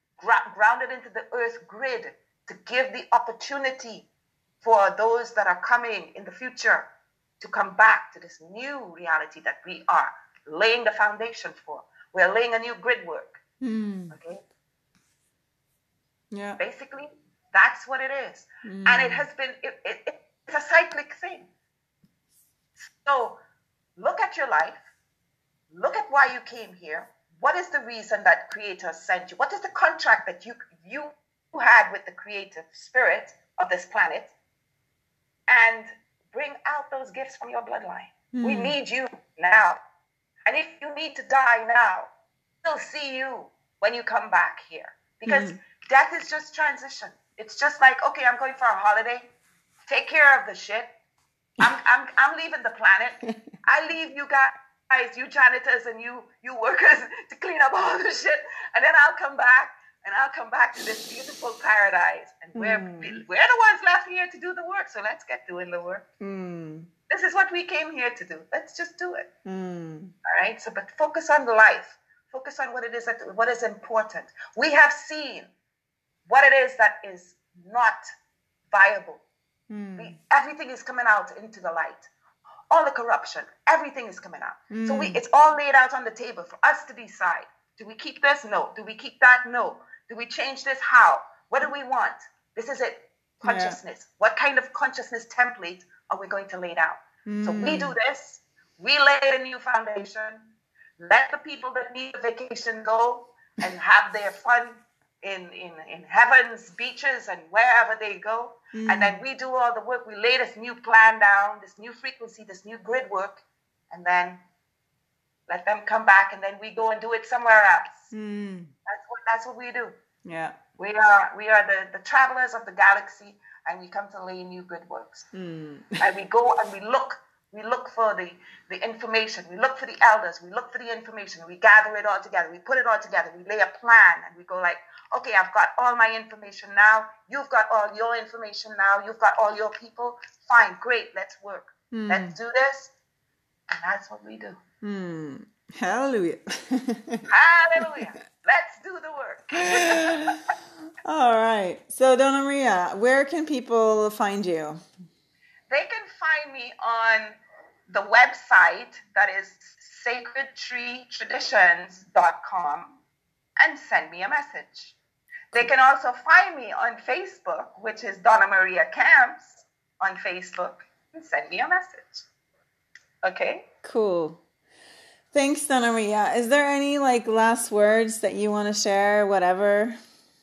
S2: into the earth grid, to give the opportunity for those that are coming in the future to come back to this new reality that we are laying the foundation for. We're laying a new grid work. Okay?
S1: Yeah.
S2: Basically, that's what it is. And it has been, it's a cyclic thing. So look at your life. Look at why you came here. What is the reason that Creator sent you? What is the contract that you had with the creative spirit of this planet? And bring out those gifts from your bloodline. We need you now. And if you need to die now, we'll see you when you come back here. Because death is just transition. It's just like, okay, I'm going for a holiday. Take care of the shit. I'm leaving the planet. I leave you guys, you janitors and you workers to clean up all the shit. And then I'll come back to this beautiful paradise. And we're the ones left here to do the work. So let's get doing the work. This is what we came here to do. Let's just do it. All right. So, but focus on life. Focus on what it is what is important. We have seen what it is that is not viable. Everything is coming out into the light. All the corruption, everything is coming out. So it's all laid out on the table for us to decide. Do we keep this? No. Do we keep that? No. Do we change this? How? What do we want? This is it. Consciousness. Yeah. What kind of consciousness template are we going to lay down? So we do this. We lay a new foundation. Let the people that need a vacation go and have their fun in heaven's beaches and wherever they go. And then we do all the work. We lay this new plan down, this new frequency, this new grid work, and then let them come back, and then we go and do it somewhere else. That's what we do.
S1: Yeah.
S2: We are the travelers of the galaxy, and we come to lay new grid works. And we go and we look for the information. We look for the elders. We look for the information. We gather it all together. We put it all together. We lay a plan, and we go like, okay, I've got all my information now. You've got all your information now. You've got all your people. Fine, great. Let's work. Let's do this. And that's what we do.
S1: Hallelujah.
S2: Hallelujah. Let's do the work.
S1: All right. So, Donna Maria, where can people find you?
S2: They can find me on the website that is sacredtreetraditions.com and send me a message. They can also find me on Facebook, which is Donna Maria Camps on Facebook, and send me a message. Okay?
S1: Cool. Thanks, Donna Maria. Is there any last words that you want to share, whatever?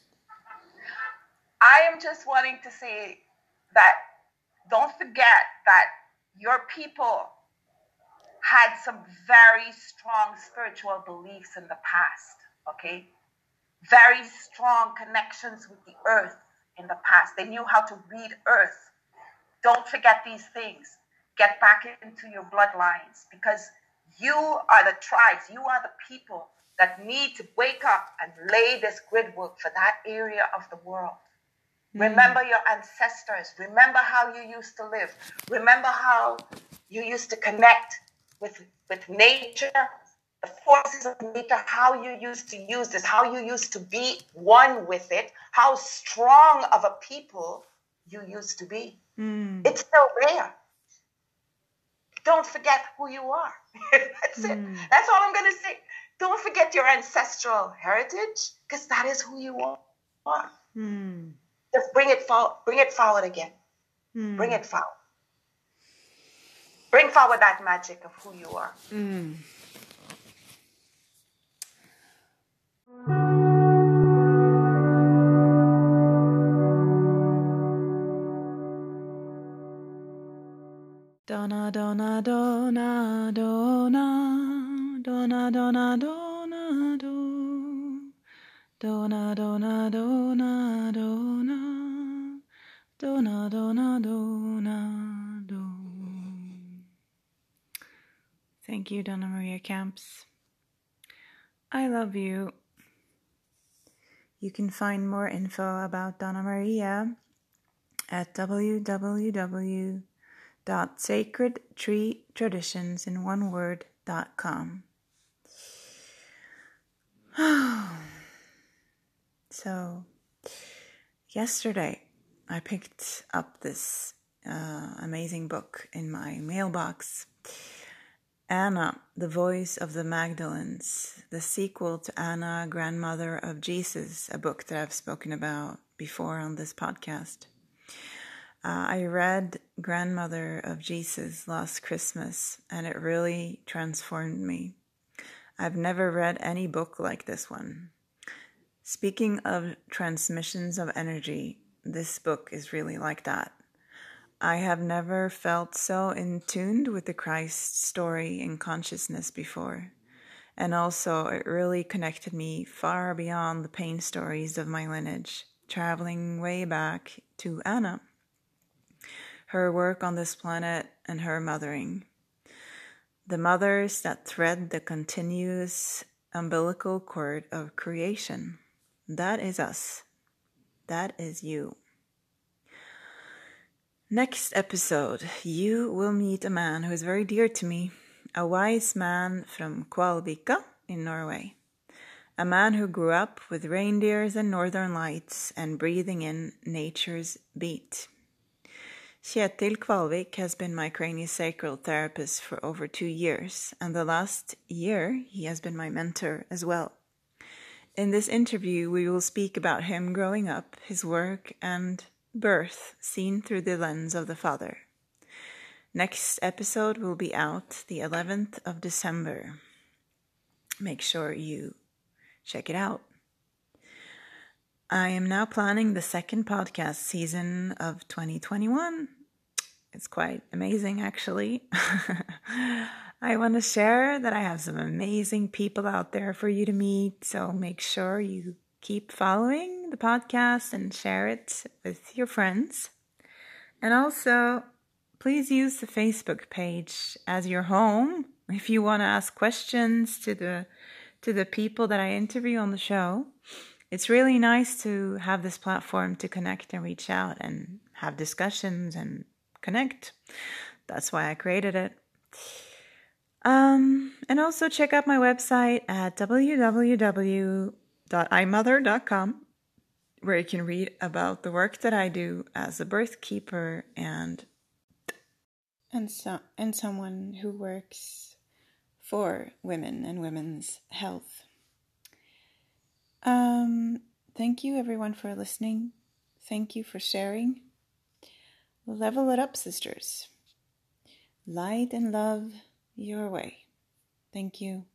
S2: I am just wanting to say that don't forget that your people had some very strong spiritual beliefs in the past, okay? Very strong connections with the earth in the past. They knew how to read earth. Don't forget these things. Get back into your bloodlines, because you are the tribes, you are the people that need to wake up and lay this grid work for that area of the world. Remember your ancestors. Remember how you used to live. Remember how you used to connect with nature, the forces of nature, how you used to use this, how you used to be one with it, how strong of a people you used to be. It's still there. Don't forget who you are. That's it. That's all I'm going to say. Don't forget your ancestral heritage, because that is who you are. Just bring it forward. Bring it forward again. Bring it forward. Bring forward that magic of who you are.
S1: Donna, Donna, Donna, Donna, Donna, Donna, Donna, do. Donna, Donna, Donna, Donna, Donna, Donna, Donna, do. Thank you, Donna Maria Camps. I love you. You can find more info about Donna Maria at www.sacredtreetraditionsinoneword.com. So, yesterday I picked up this amazing book in my mailbox. Anna, the Voice of the Magdalens, the sequel to Anna, Grandmother of Jesus, a book that I've spoken about before on this podcast. I read Grandmother of Jesus last Christmas, and it really transformed me. I've never read any book like this one. Speaking of transmissions of energy, this book is really like that. I have never felt so in tune with the Christ story in consciousness before. And also, it really connected me far beyond the pain stories of my lineage, traveling way back to Anna, her work on this planet, and her mothering. The mothers that thread the continuous umbilical cord of creation. That is us. That is you. Next episode, you will meet a man who is very dear to me, a wise man from Kvalvika in Norway. A man who grew up with reindeers and northern lights and breathing in nature's beat. Kjetil Kvalvik has been my craniosacral therapist for over 2 years, and the last year he has been my mentor as well. In this interview, we will speak about him growing up, his work, and birth seen through the lens of the father. Next episode will be out the 11th of December. Make sure you check it out. I am now planning the second podcast season of 2021. It's quite amazing, actually. I want to share that I have some amazing people out there for you to meet, so make sure you keep following the podcast and share it with your friends. And also, please use the Facebook page as your home if you want to ask questions to the people that I interview on the show. It's really nice to have this platform to connect and reach out and have discussions and connect. That's why I created it. And also check out my website at www.imother.com, where you can read about the work that I do as a birth keeper and someone who works for women and women's health. Thank you everyone for listening. Thank you for sharing. Level it up, sisters. Light and love your way. Thank you.